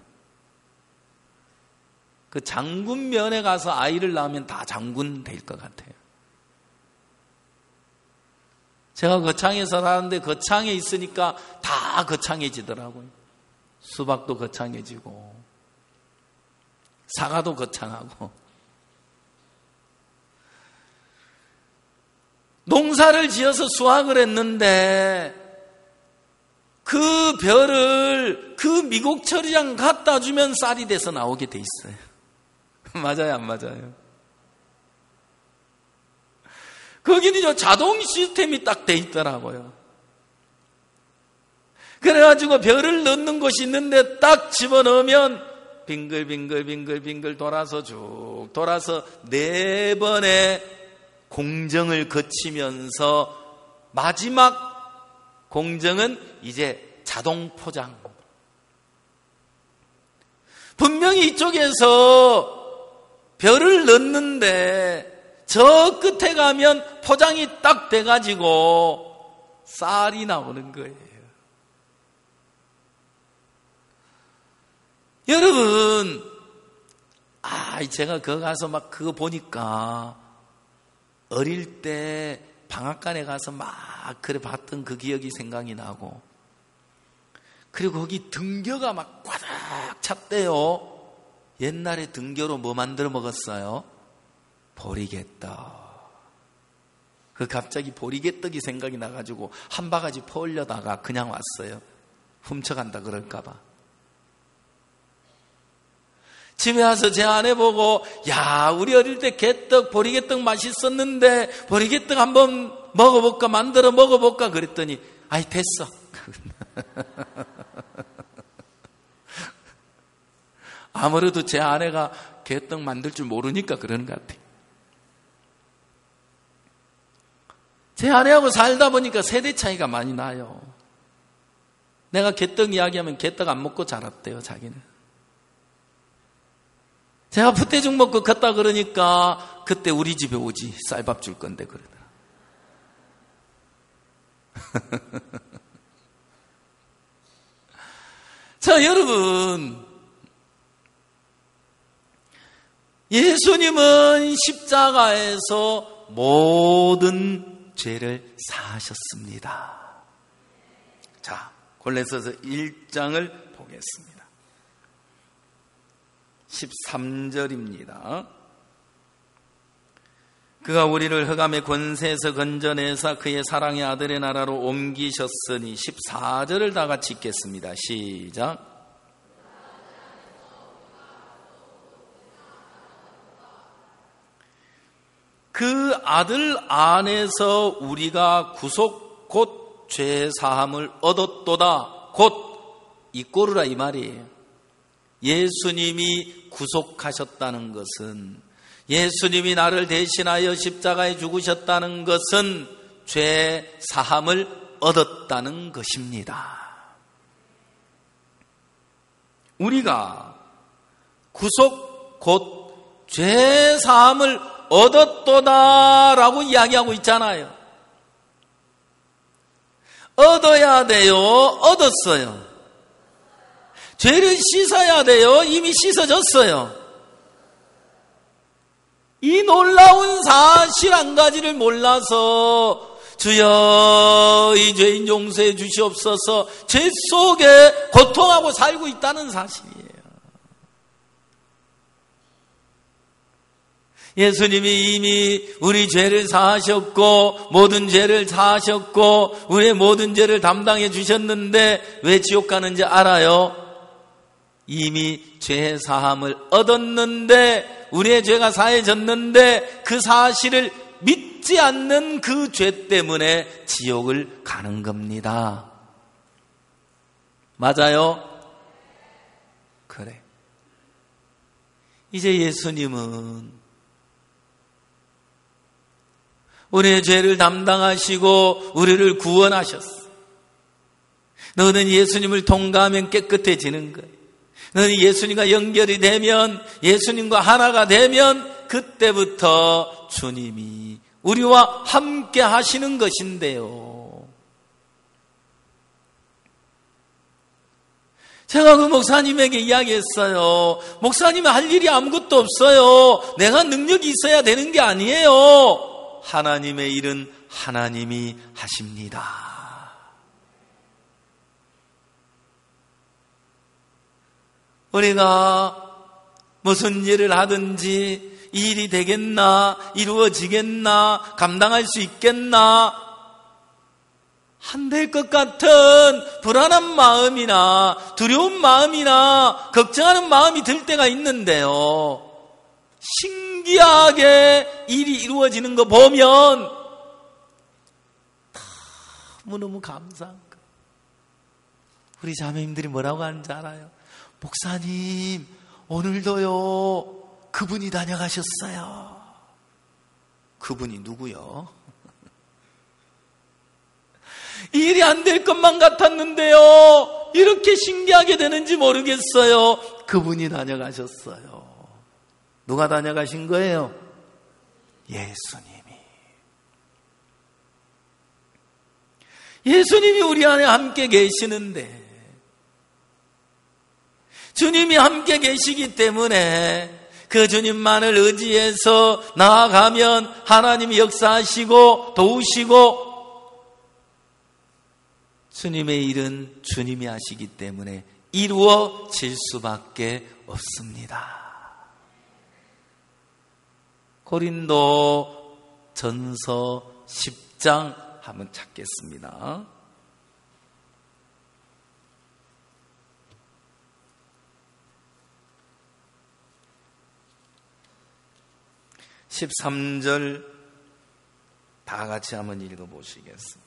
그 장군면에 가서 아이를 낳으면 다 장군 될 것 같아요. 제가 거창에서 살았는데 거창에 있으니까 다 거창해지더라고요. 수박도 거창해지고 사과도 거창하고 농사를 지어서 수확을 했는데 그 별을 그 미국 처리장 갖다 주면 쌀이 돼서 나오게 돼 있어요. 맞아요, 안 맞아요? 거기는 자동 시스템이 딱 돼 있더라고요. 그래가지고 별을 넣는 곳이 있는데 딱 집어넣으면 빙글빙글 돌아서 쭉 돌아서 4번의 공정을 거치면서 마지막 공정은 이제 자동 포장. 분명히 이쪽에서 별을 넣는데 저 끝에 가면 포장이 딱 돼가지고 쌀이 나오는 거예요. 여러분, 제가 거기 가서 막 그거 보니까 어릴 때 방앗간에 가서 막 그래 봤던 그 기억이 생각이 나고, 그리고 거기 등교가 막 꽉 찼대요. 옛날에 등교로 뭐 만들어 먹었어요? 보리개떡. 그 갑자기 보리개떡이 생각이 나가지고 한 바가지 퍼올려다가 그냥 왔어요. 훔쳐간다 그럴까봐. 집에 와서 제 아내 보고, 야, 우리 어릴 때 개떡, 보리개떡 맛있었는데 보리개떡 한번 먹어볼까, 만들어 먹어볼까 그랬더니, 아이 됐어. 아무래도 제 아내가 개떡 만들 줄 모르니까 그러는 것 같아요. 제 아내하고 살다 보니까 세대 차이가 많이 나요. 내가 개떡 이야기하면 개떡 안 먹고 자랐대요, 자기는. 제가 푸대죽 먹고 컸다 그러니까 그때 우리 집에 오지, 쌀밥 줄 건데 그러더라. 자, 여러분, 예수님은 십자가에서 모든 죄를 사하셨습니다. 자, 골로새서 1장을 보겠습니다. 13절입니다. 그가 우리를 흑암의 권세에서 건져내사 그의 사랑의 아들의 나라로 옮기셨으니, 14절을 다 같이 읽겠습니다. 시작. 그 아들 안에서 우리가 구속 곧 죄사함을 얻었도다. 곧 이꼬르라 이 말이에요. 예수님이 구속하셨다는 것은, 예수님이 나를 대신하여 십자가에 죽으셨다는 것은 죄 사함을 얻었다는 것입니다. 우리가 구속 곧 죄 사함을 얻었도다라고 이야기하고 있잖아요. 얻어야 돼요? 얻었어요? 죄를 씻어야 돼요? 이미 씻어졌어요? 이 놀라운 사실 한 가지를 몰라서 주여 이 죄인 용서해 주시옵소서, 죄 속에 고통하고 살고 있다는 사실이에요. 예수님이 이미 우리 죄를 사하셨고 모든 죄를 사하셨고 우리의 모든 죄를 담당해 주셨는데 왜 지옥 가는지 알아요? 이미 죄 사함을 얻었는데, 우리의 죄가 사해졌는데 그 사실을 믿지 않는 그 죄 때문에 지옥을 가는 겁니다. 맞아요? 그래. 이제 예수님은 우리의 죄를 담당하시고 우리를 구원하셨어. 너는 예수님을 통과하면 깨끗해지는 거예요. 너는 예수님과 연결이 되면, 예수님과 하나가 되면 그때부터 주님이 우리와 함께 하시는 것인데요. 제가 그 목사님에게 이야기했어요. 목사님은 할 일이 아무것도 없어요. 내가 능력이 있어야 되는 게 아니에요. 하나님의 일은 하나님이 하십니다. 우리가 무슨 일을 하든지 이 일이 되겠나, 이루어지겠나, 감당할 수 있겠나, 안 될 것 같은 불안한 마음이나 두려운 마음이나 걱정하는 마음이 들 때가 있는데요. 신기하게 일이 이루어지는 거 보면 너무너무 감사한 거. 우리 자매님들이 뭐라고 하는지 알아요? 목사님, 오늘도요, 그분이 다녀가셨어요. 그분이 누구요? 일이 안 될 것만 같았는데요, 이렇게 신기하게 되는지 모르겠어요. 그분이 다녀가셨어요. 누가 다녀가신 거예요? 예수님이. 예수님이 우리 안에 함께 계시는데, 주님이 함께 계시기 때문에 그 주님만을 의지해서 나아가면 하나님이 역사하시고 도우시고, 주님의 일은 주님이 하시기 때문에 이루어질 수밖에 없습니다. 고린도 전서 10장 한번 찾겠습니다. 13절 다 같이 한번 읽어보시겠습니다.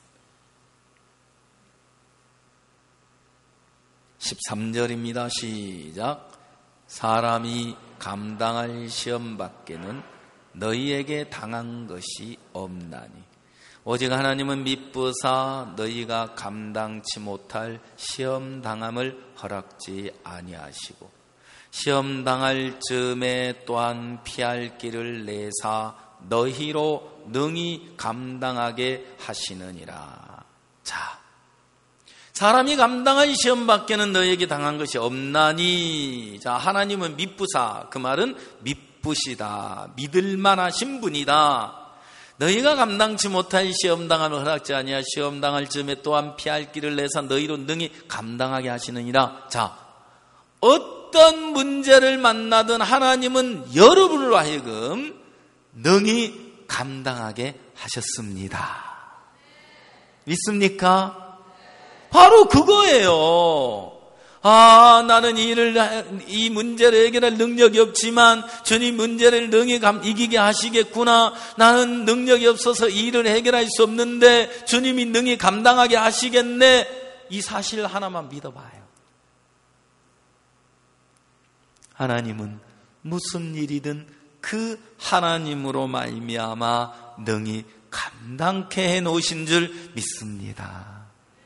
13절입니다. 시작. 사람이 감당할 시험 밖에는 너희에게 당한 것이 없나니 오직 하나님은 미쁘사 너희가 감당치 못할 시험 당함을 허락지 아니하시고 시험 당할 즈음에 또한 피할 길을 내사 너희로 능히 감당하게 하시느니라. 자, 사람이 감당할 시험 밖에는 너희에게 당한 것이 없나니. 자, 하나님은 미쁘사, 그 말은 미쁘시다, 믿을만하신 분이다. 너희가 감당치 못할 시험 당함을 허락지 아니하 시험 당할 즈음에 또한 피할 길을 내사 너희로 능히 감당하게 하시느니라. 자, 어떤 문제를 만나든 하나님은 여러분으로 하여금 능히 감당하게 하셨습니다. 믿습니까? 바로 그거예요. 나는 이 문제를 해결할 능력이 없지만 주님 문제를 능히 이기게 하시겠구나. 나는 능력이 없어서 이 일을 해결할 수 없는데 주님이 능히 감당하게 하시겠네. 이 사실 하나만 믿어봐요. 하나님은 무슨 일이든 그 하나님으로 말미암아 능히 감당케 해놓으신 줄 믿습니다.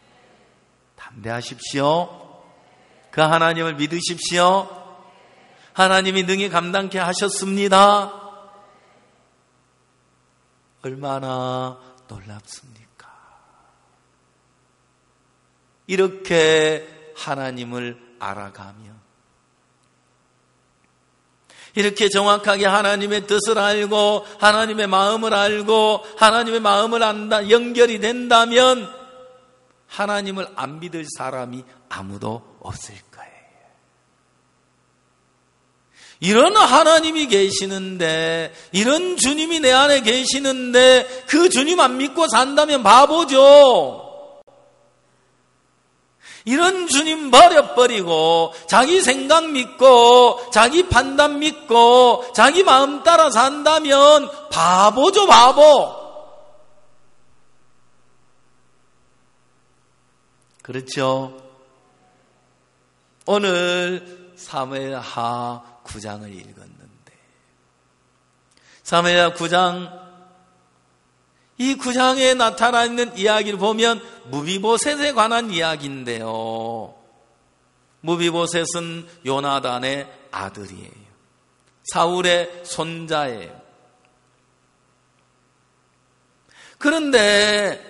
담대하십시오. 그 하나님을 믿으십시오. 하나님이 능히 감당케 하셨습니다. 얼마나 놀랍습니까? 이렇게 하나님을 알아가며 이렇게 정확하게 하나님의 뜻을 알고 하나님의 마음을 알고 하나님의 마음을 안다, 연결이 된다면 하나님을 안 믿을 사람이 아무도 없을 거예요. 이런 하나님이 계시는데, 이런 주님이 내 안에 계시는데 그 주님 안 믿고 산다면 바보죠. 이런 주님 버려버리고 자기 생각 믿고 자기 판단 믿고 자기 마음 따라 산다면 바보죠, 바보. 그렇죠? 오늘 사무엘하 9장을 읽었는데 사무엘하 9장, 이 9장에 나타나 있는 이야기를 보면 무비보셋에 관한 이야기인데요. 무비보셋은 요나단의 아들이에요. 사울의 손자예요. 그런데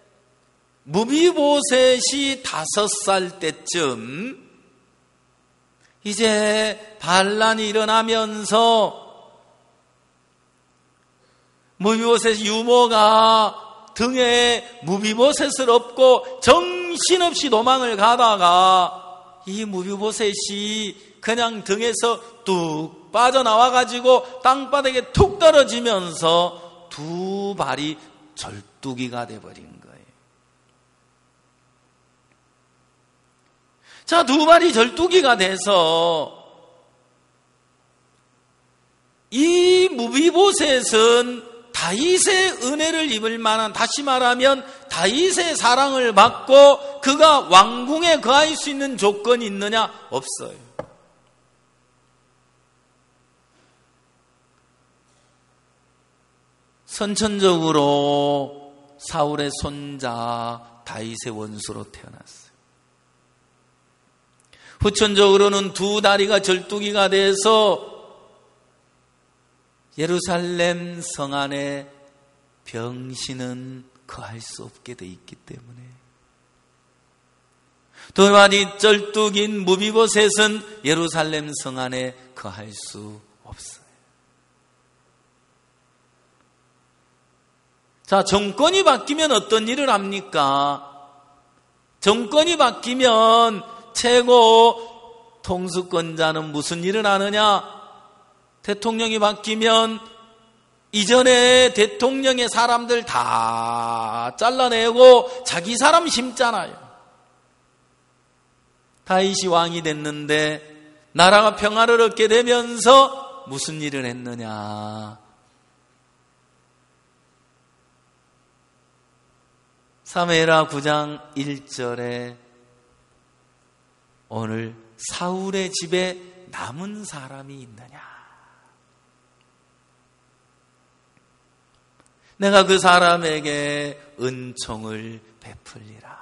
무비보셋이 5살 때쯤 이제 반란이 일어나면서 무비보셋 유모가 등에 무비보셋을 업고 정신없이 도망을 가다가 이 무비보셋이 그냥 등에서 뚝 빠져나와가지고 땅바닥에 툭 떨어지면서 두 발이 절뚝이가 돼버린 거예요. 자, 두 마리 절뚝이가 돼서 이 무비보셋은 다윗의 은혜를 입을 만한, 다시 말하면 다윗의 사랑을 받고 그가 왕궁에 거할 수 있는 조건이 있느냐? 없어요. 선천적으로 사울의 손자 다윗의 원수로 태어났어요. 후천적으로는 두 다리가 절뚝이가 돼서 예루살렘 성 안에 병신은 거할 수 없게 돼 있기 때문에 두 마리 절뚝인 무비보셋은 예루살렘 성 안에 거할 수 없어요. 자, 정권이 바뀌면 어떤 일을 합니까? 정권이 바뀌면 최고 통수권자는 무슨 일을 하느냐? 대통령이 바뀌면 이전에 대통령의 사람들 다 잘라내고 자기 사람 심잖아요. 다윗이 왕이 됐는데 나라가 평화를 얻게 되면서 무슨 일을 했느냐? 사무엘하 9장 1절에 오늘 사울의 집에 남은 사람이 있느냐? 내가 그 사람에게 은총을 베풀리라.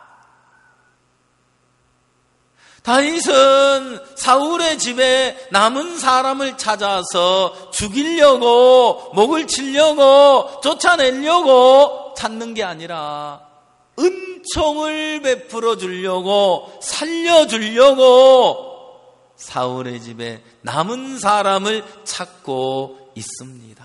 다윗은 사울의 집에 남은 사람을 찾아서 죽이려고, 목을 치려고, 쫓아내려고 찾는 게 아니라 은총을 베풀어 주려고, 살려주려고 사울의 집에 남은 사람을 찾고 있습니다.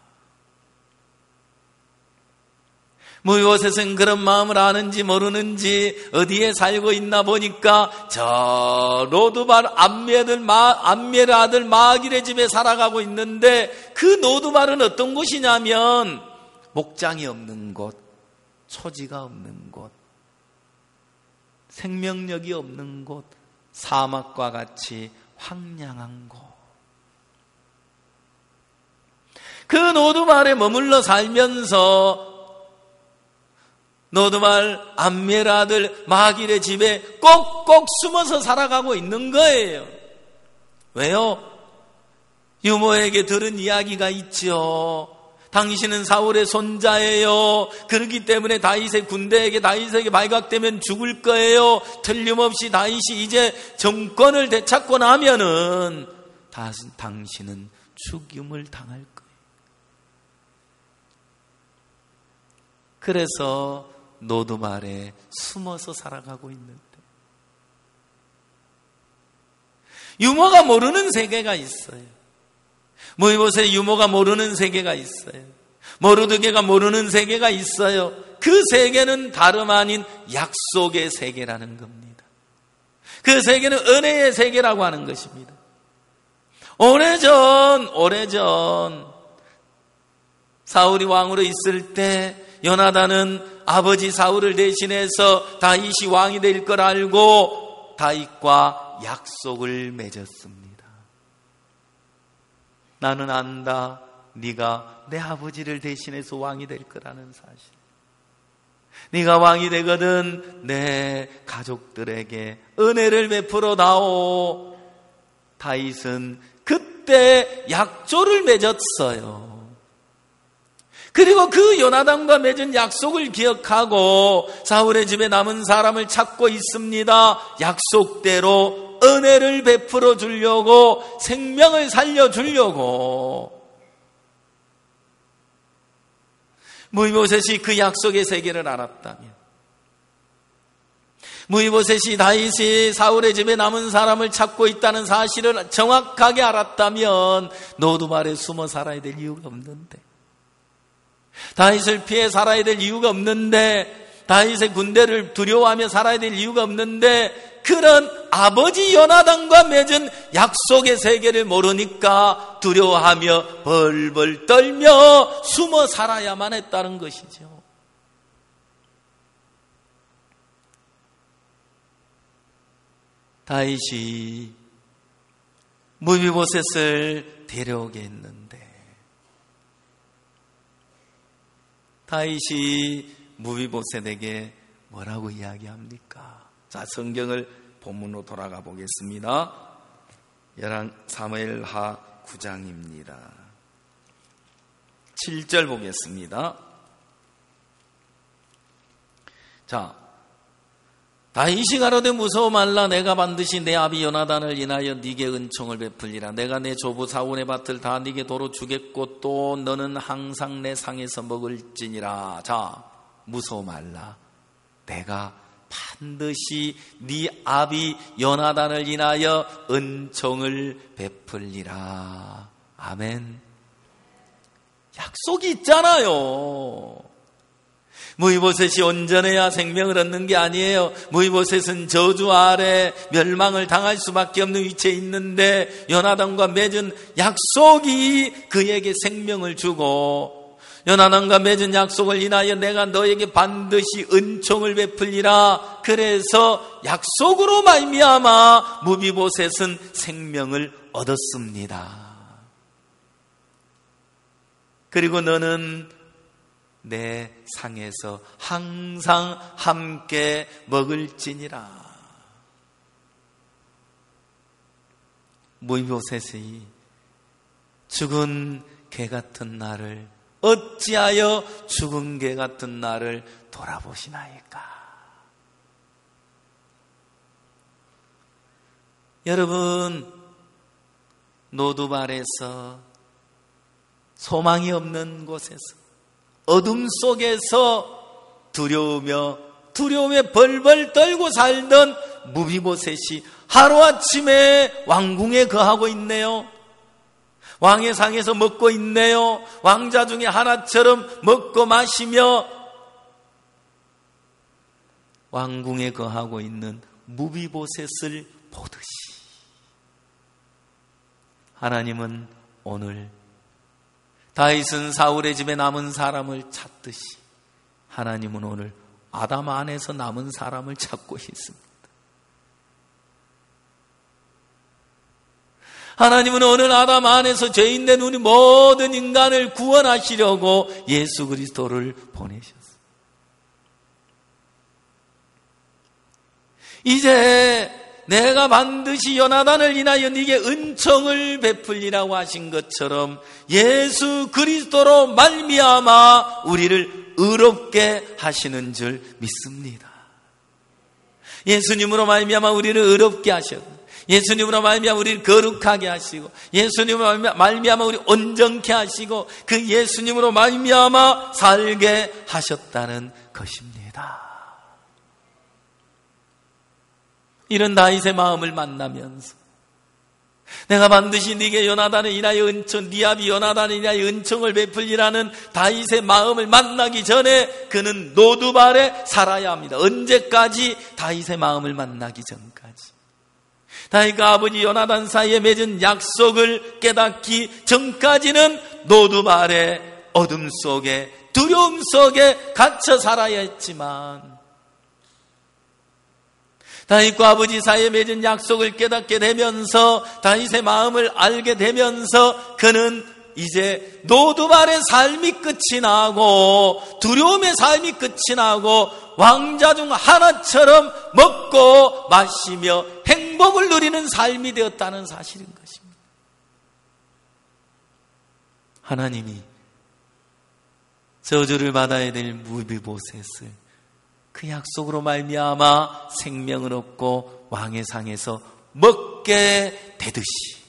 무비보셋은 그런 마음을 아는지 모르는지 어디에 살고 있나 보니까 저 로드발 암멜의 아들 마길의 집에 살아가고 있는데 그 로드발은 어떤 곳이냐면 목장이 없는 곳, 초지가 없는 곳, 생명력이 없는 곳, 사막과 같이 황량한 곳. 그 로드발에 머물러 살면서 노드발 암멜 아들 마길의 집에 꼭꼭 숨어서 살아가고 있는 거예요. 왜요? 유모에게 들은 이야기가 있죠. 당신은 사울의 손자예요. 그렇기 때문에 다윗의 군대에게, 다윗에게 발각되면 죽을 거예요. 틀림없이 다윗이 이제 정권을 되찾고 나면은 당신은 죽임을 당할 거예요. 그래서 노드발에 숨어서 살아가고 있는데 유모가 모르는 세계가 있어요. 무비보셋 유모가 모르는 세계가 있어요. 모르드게가 모르는 세계가 있어요. 그 세계는 다름 아닌 약속의 세계라는 겁니다. 그 세계는 은혜의 세계라고 하는 것입니다. 오래전 사울이 왕으로 있을 때 요나단은 아버지 사울을 대신해서 다윗이 왕이 될 걸 알고 다윗과 약속을 맺었습니다. 나는 안다. 네가 내 아버지를 대신해서 왕이 될 거라는 사실. 네가 왕이 되거든 내 가족들에게 은혜를 베풀어 다오. 다윗은 그때 약조를 맺었어요. 그리고 그 요나단과 맺은 약속을 기억하고 사울의 집에 남은 사람을 찾고 있습니다. 약속대로 은혜를 베풀어 주려고, 생명을 살려 주려고. 무비보셋이 그 약속의 세계를 알았다면, 무비보셋이 다윗이 사울의 집에 남은 사람을 찾고 있다는 사실을 정확하게 알았다면 노드발에 숨어 살아야 될 이유가 없는데, 다윗을 피해 살아야 될 이유가 없는데, 다윗의 군대를 두려워하며 살아야 될 이유가 없는데, 그런 아버지 요나단과 맺은 약속의 세계를 모르니까 두려워하며 벌벌 떨며 숨어 살아야만 했다는 것이죠. 다윗이 무비보셋을 데려오게 했는데 다윗이 무비보셋에게 뭐라고 이야기합니까? 자, 성경을 본문으로 돌아가 보겠습니다. 사무엘하 9장입니다. 7절 보겠습니다. 자, 다윗이 가로되 무서워 말라. 내가 반드시 내 아비 요나단을 인하여 네게 은총을 베풀리라. 내가 내 조부 사울의 밭을 다 네게 도로 주겠고 또 너는 항상 내 상에서 먹을지니라. 자, 무서워 말라. 내가 반드시 네 아비 요나단을 인하여 은총을 베풀리라. 아멘. 약속이 있잖아요. 무비보셋이 온전해야 생명을 얻는 게 아니에요. 무비보셋은 저주 아래 멸망을 당할 수밖에 없는 위치에 있는데 요나단과 맺은 약속이 그에게 생명을 주고 요나단과 맺은 약속을 인하여 내가 너에게 반드시 은총을 베풀리라. 그래서 약속으로 말미암아 무비보셋은 생명을 얻었습니다. 그리고 너는 내 상에서 항상 함께 먹을지니라. 무비보셋이 죽은 개 같은 나를 어찌하여 죽은 개 같은 나를 돌아보시나이까. 여러분, 노두발에서 소망이 없는 곳에서 어둠 속에서 두려움에 벌벌 떨고 살던 무비보셋이 하루아침에 왕궁에 거하고 있네요. 왕의 상에서 먹고 있네요. 왕자 중에 하나처럼 먹고 마시며 왕궁에 거하고 있는 무비보셋을 보듯이 하나님은 오늘 다윗은 사울의 집에 남은 사람을 찾듯이 하나님은 오늘 아담 안에서 남은 사람을 찾고 있습니다. 하나님은 오늘 아담 안에서 죄인된 우리 모든 인간을 구원하시려고 예수 그리스도를 보내셨어요. 이제 내가 반드시 요나단을 인하여 네게 은총을 베풀리라고 하신 것처럼 예수 그리스도로 말미암아 우리를 의롭게 하시는 줄 믿습니다. 예수님으로 말미암아 우리를 의롭게 하셨고 예수님으로 말미암아 우리를 거룩하게 하시고 예수님으로 말미암아 우리 온전케 하시고 그 예수님으로 말미암아 살게 하셨다는 것입니다. 이런 다윗의 마음을 만나면서 내가 반드시 네게 요나단을 인하여 은총, 네 아비 요나단을 인하여 은총을 베풀리라는 다윗의 마음을 만나기 전에 그는 노두발에 살아야 합니다. 언제까지? 다윗의 마음을 만나기 전까지. 다윗과 아버지 요나단 사이에 맺은 약속을 깨닫기 전까지는 노두발의 어둠 속에 두려움 속에 갇혀 살아야 했지만 다윗과 아버지 사이에 맺은 약속을 깨닫게 되면서 다윗의 마음을 알게 되면서 그는 이제 노두발의 삶이 끝이 나고 두려움의 삶이 끝이 나고 왕자 중 하나처럼 먹고 마시며 행복을 누리는 삶이 되었다는 사실인 것입니다. 하나님이 저주를 받아야 될 무비보셋을 그 약속으로 말미암아 생명을 얻고 왕의 상에서 먹게 되듯이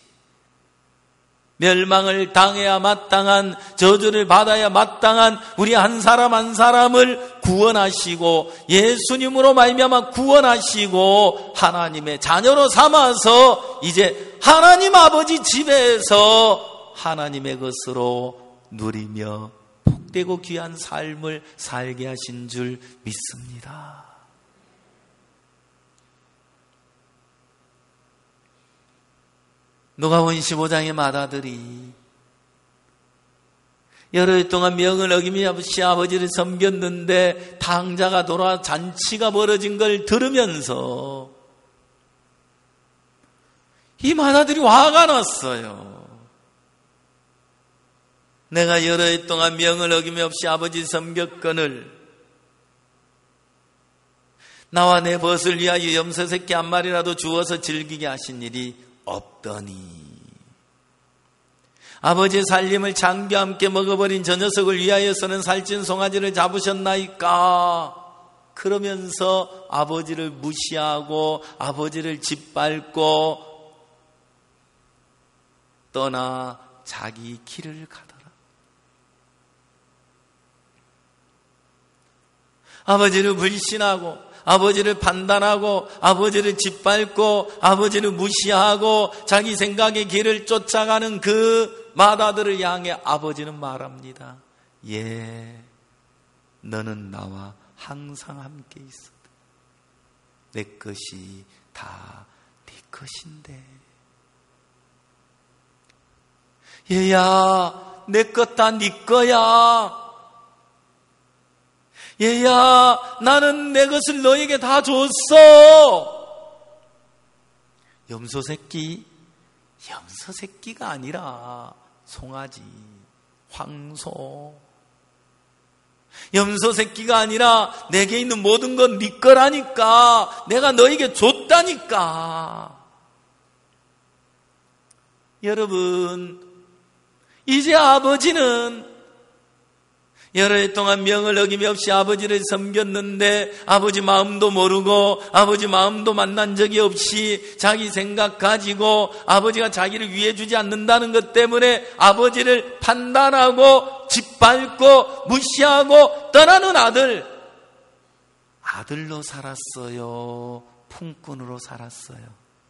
멸망을 당해야 마땅한 저주를 받아야 마땅한 우리 한 사람 한 사람을 구원하시고 예수님으로 말미암아 구원하시고 하나님의 자녀로 삼아서 이제 하나님 아버지 집에서 하나님의 것으로 누리며 복되고 귀한 삶을 살게 하신 줄 믿습니다. 누가복음 15장의 맏아들이 여러 동안 명을 어기며 시아버지를 섬겼는데 탕자가 돌아 잔치가 벌어진 걸 들으면서 이 마다들이 화가 났어요. 내가 여러 해 동안 명을 어김없이 아버지 섬겼거늘 나와 내 벗을 위하여 염소새끼 한 마리라도 주어서 즐기게 하신 일이 없더니 아버지의 살림을 장비와 함께 먹어버린 저 녀석을 위하여서는 살찐 송아지를 잡으셨나이까? 그러면서 아버지를 무시하고 아버지를 짓밟고 떠나 자기 길을 가더라. 아버지를 불신하고 아버지를 판단하고 아버지를 짓밟고 아버지를 무시하고 자기 생각의 길을 쫓아가는 그 마다들을 향해 아버지는 말합니다. 예, 너는 나와 항상 함께 있어. 내 것이 다 네 것인데. 얘야, 내 것 다 네 거야. 얘야, 나는 내 것을 너에게 다 줬어. 염소 새끼가 아니라 송아지, 황소. 염소 새끼가 아니라 내게 있는 모든 건 네 거라니까. 내가 너에게 줬다니까. 여러분, 이제 아버지는 여러 해 동안 명을 어김없이 아버지를 섬겼는데 아버지 마음도 모르고 아버지 마음도 만난 적이 없이 자기 생각 가지고 아버지가 자기를 위해 주지 않는다는 것 때문에 아버지를 판단하고 짓밟고 무시하고 떠나는 아들로 살았어요? 품꾼으로 살았어요?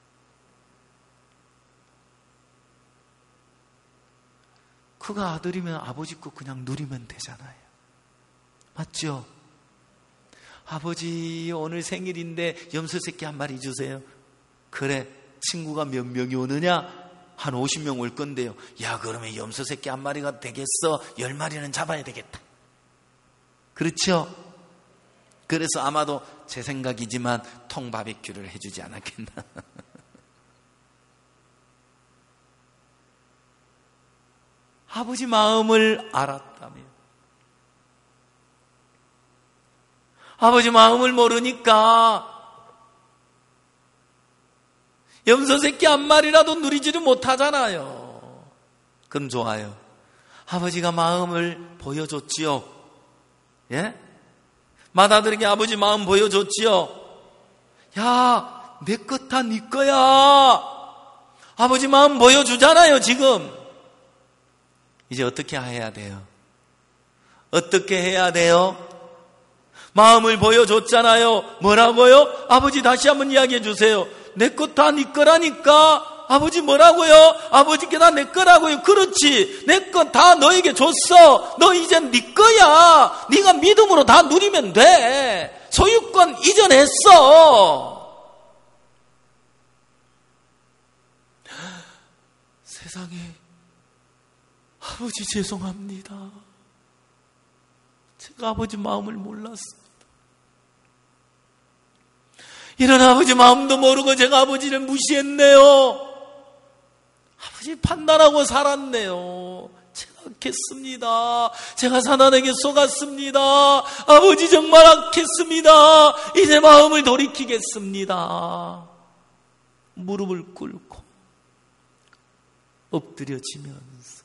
그가 아들이면 아버지 거 그냥 누리면 되잖아요. 맞죠? 아버지 오늘 생일인데 염소 새끼 한 마리 주세요. 그래, 친구가 몇 명이 오느냐? 한 50명 올 건데요. 야, 그러면 염소 새끼 한 마리가 되겠어? 10마리는 잡아야 되겠다. 그렇죠? 그래서 아마도 제 생각이지만 통바베큐를 해주지 않았겠나. 아버지 마음을 알았다면, 아버지 마음을 모르니까 염소 새끼 한 마리라도 누리지를 못하잖아요. 그럼 좋아요. 아버지가 마음을 보여줬지요. 예? 맏아들에게 아버지 마음 보여줬지요. 야, 내 것 다 네 거야. 아버지 마음 보여주잖아요, 지금. 이제 어떻게 해야 돼요? 어떻게 해야 돼요? 마음을 보여줬잖아요. 뭐라고요? 아버지 다시 한번 이야기해 주세요. 내 것 다 네 거라니까. 아버지 뭐라고요? 아버지께 다 내 거라고요. 그렇지. 내 것 다 너에게 줬어. 너 이제 네 거야. 네가 믿음으로 다 누리면 돼. 소유권 이전했어. 세상에, 아버지 죄송합니다. 제가 아버지 마음을 몰랐습니다. 이런 아버지 마음도 모르고 제가 아버지를 무시했네요. 아버지 판단하고 살았네요. 제가 악했습니다. 제가 사단에게 속았습니다. 아버지 정말 악했습니다. 이제 마음을 돌이키겠습니다. 무릎을 꿇고 엎드려지면서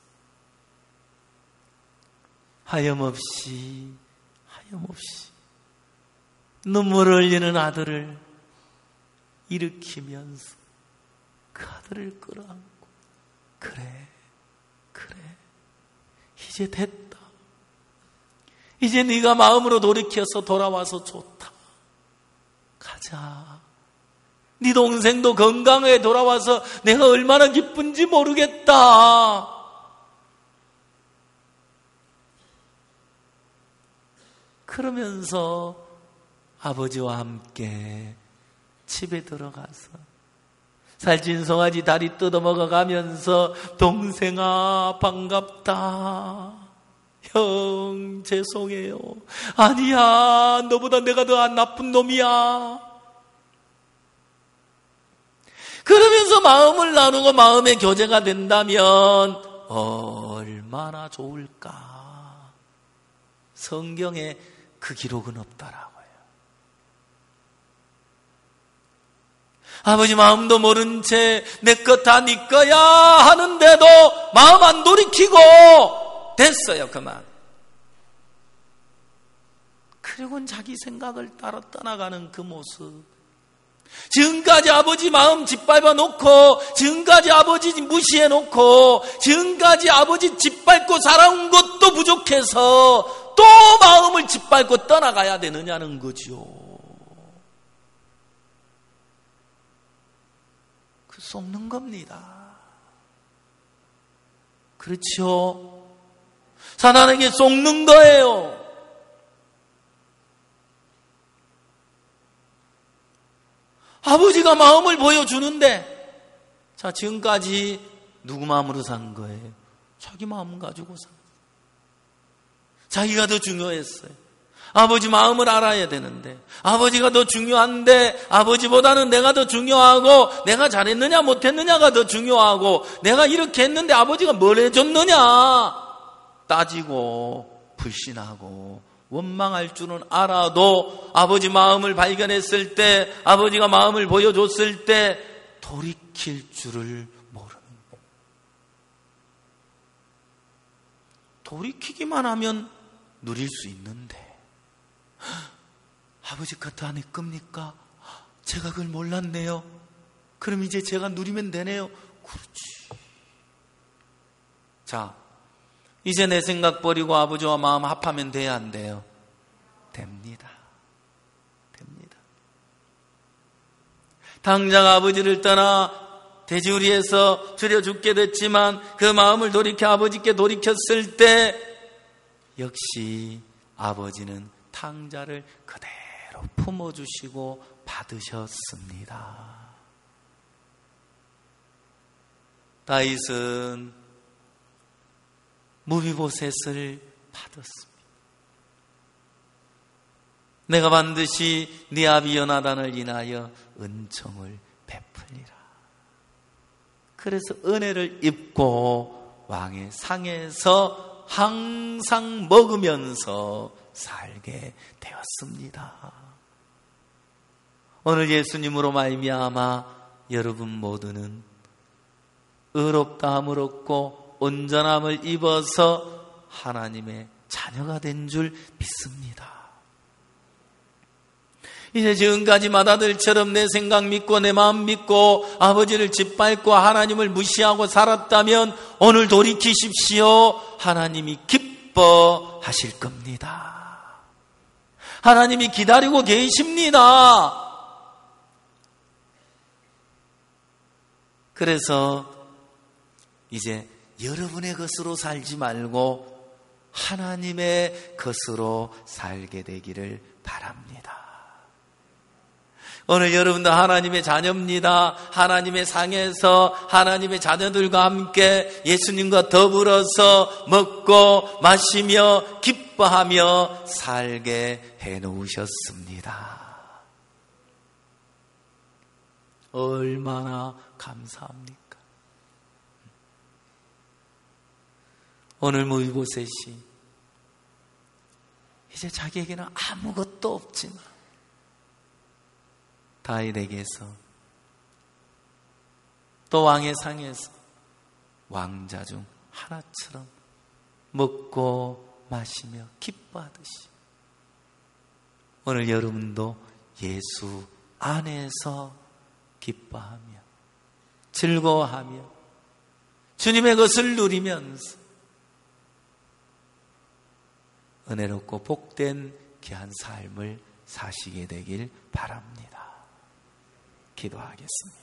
하염없이 눈물을 흘리는 아들을 일으키면서 그 아들을 끌어안고, 그래 이제 됐다. 이제 네가 마음으로 돌이켜서 돌아와서 좋다. 가자. 네 동생도 건강하게 돌아와서 내가 얼마나 기쁜지 모르겠다. 그러면서 아버지와 함께 집에 들어가서 살찐 송아지 다리 뜯어먹어 가면서 동생아 반갑다. 형 죄송해요. 아니야, 너보다 내가 더 나쁜 놈이야. 그러면서 마음을 나누고 마음의 교제가 된다면 얼마나 좋을까. 성경에 그 기록은 없다라고요. 아버지 마음도 모른 채 내 것 다 네 거야 하는데도 마음 안 돌이키고 됐어요. 그만. 그리고는 자기 생각을 따라 떠나가는 그 모습. 지금까지 아버지 마음 짓밟아 놓고, 지금까지 아버지 무시해 놓고, 지금까지 아버지 짓밟고 살아온 것도 부족해서 또 마음을 짓밟고 떠나가야 되느냐는 거죠. 그 속는 겁니다. 그렇죠? 사단에게 속는 거예요. 아버지가 마음을 보여주는데, 자, 지금까지 누구 마음으로 산 거예요? 자기 마음 가지고 산 거예요. 자기가 더 중요했어요. 아버지 마음을 알아야 되는데, 아버지가 더 중요한데, 아버지보다는 내가 더 중요하고, 내가 잘했느냐 못했느냐가 더 중요하고, 내가 이렇게 했는데 아버지가 뭘 해줬느냐 따지고 불신하고 원망할 줄은 알아도 아버지 마음을 발견했을 때, 아버지가 마음을 보여줬을 때 돌이킬 줄을 모르는 거예요. 돌이키기만 하면 누릴 수 있는데, 아버지 것도 안 할 겁니까? 제가 그걸 몰랐네요. 그럼 이제 제가 누리면 되네요. 그렇지. 자, 이제 내 생각 버리고 아버지와 마음 합하면 돼야 안 돼요? 됩니다. 됩니다. 당장 아버지를 떠나 돼지우리에서 줄여 죽게 됐지만 그 마음을 돌이켜 아버지께 돌이켰을 때 역시 아버지는 탕자를 그대로 품어주시고 받으셨습니다. 다윗은 무비보셋을 받았습니다. 내가 반드시 네 아비 요나단을 인하여 은총을 베풀리라. 그래서 은혜를 입고 왕의 상에서 항상 먹으면서 살게 되었습니다. 오늘 예수님으로 말미암아 여러분 모두는 의롭다함을 얻고 온전함을 입어서 하나님의 자녀가 된 줄 믿습니다. 이제 지금까지 맏아들처럼 내 생각 믿고 내 마음 믿고 아버지를 짓밟고 하나님을 무시하고 살았다면 오늘 돌이키십시오. 하나님이 기뻐하실 겁니다. 하나님이 기다리고 계십니다. 그래서 이제 여러분의 것으로 살지 말고 하나님의 것으로 살게 되기를 바랍니다. 오늘 여러분도 하나님의 자녀입니다. 하나님의 상에서 하나님의 자녀들과 함께 예수님과 더불어서 먹고 마시며 기뻐하며 살게 해놓으셨습니다. 얼마나 감사합니까? 오늘 무비보셋이 이제 자기에게는 아무것도 없지만 다윗에게서 또 왕의 상에서 왕자 중 하나처럼 먹고 마시며 기뻐하듯이 오늘 여러분도 예수 안에서 기뻐하며 즐거워하며 주님의 것을 누리면서 은혜롭고 복된 귀한 삶을 사시게 되길 바랍니다. 기도하겠습니다.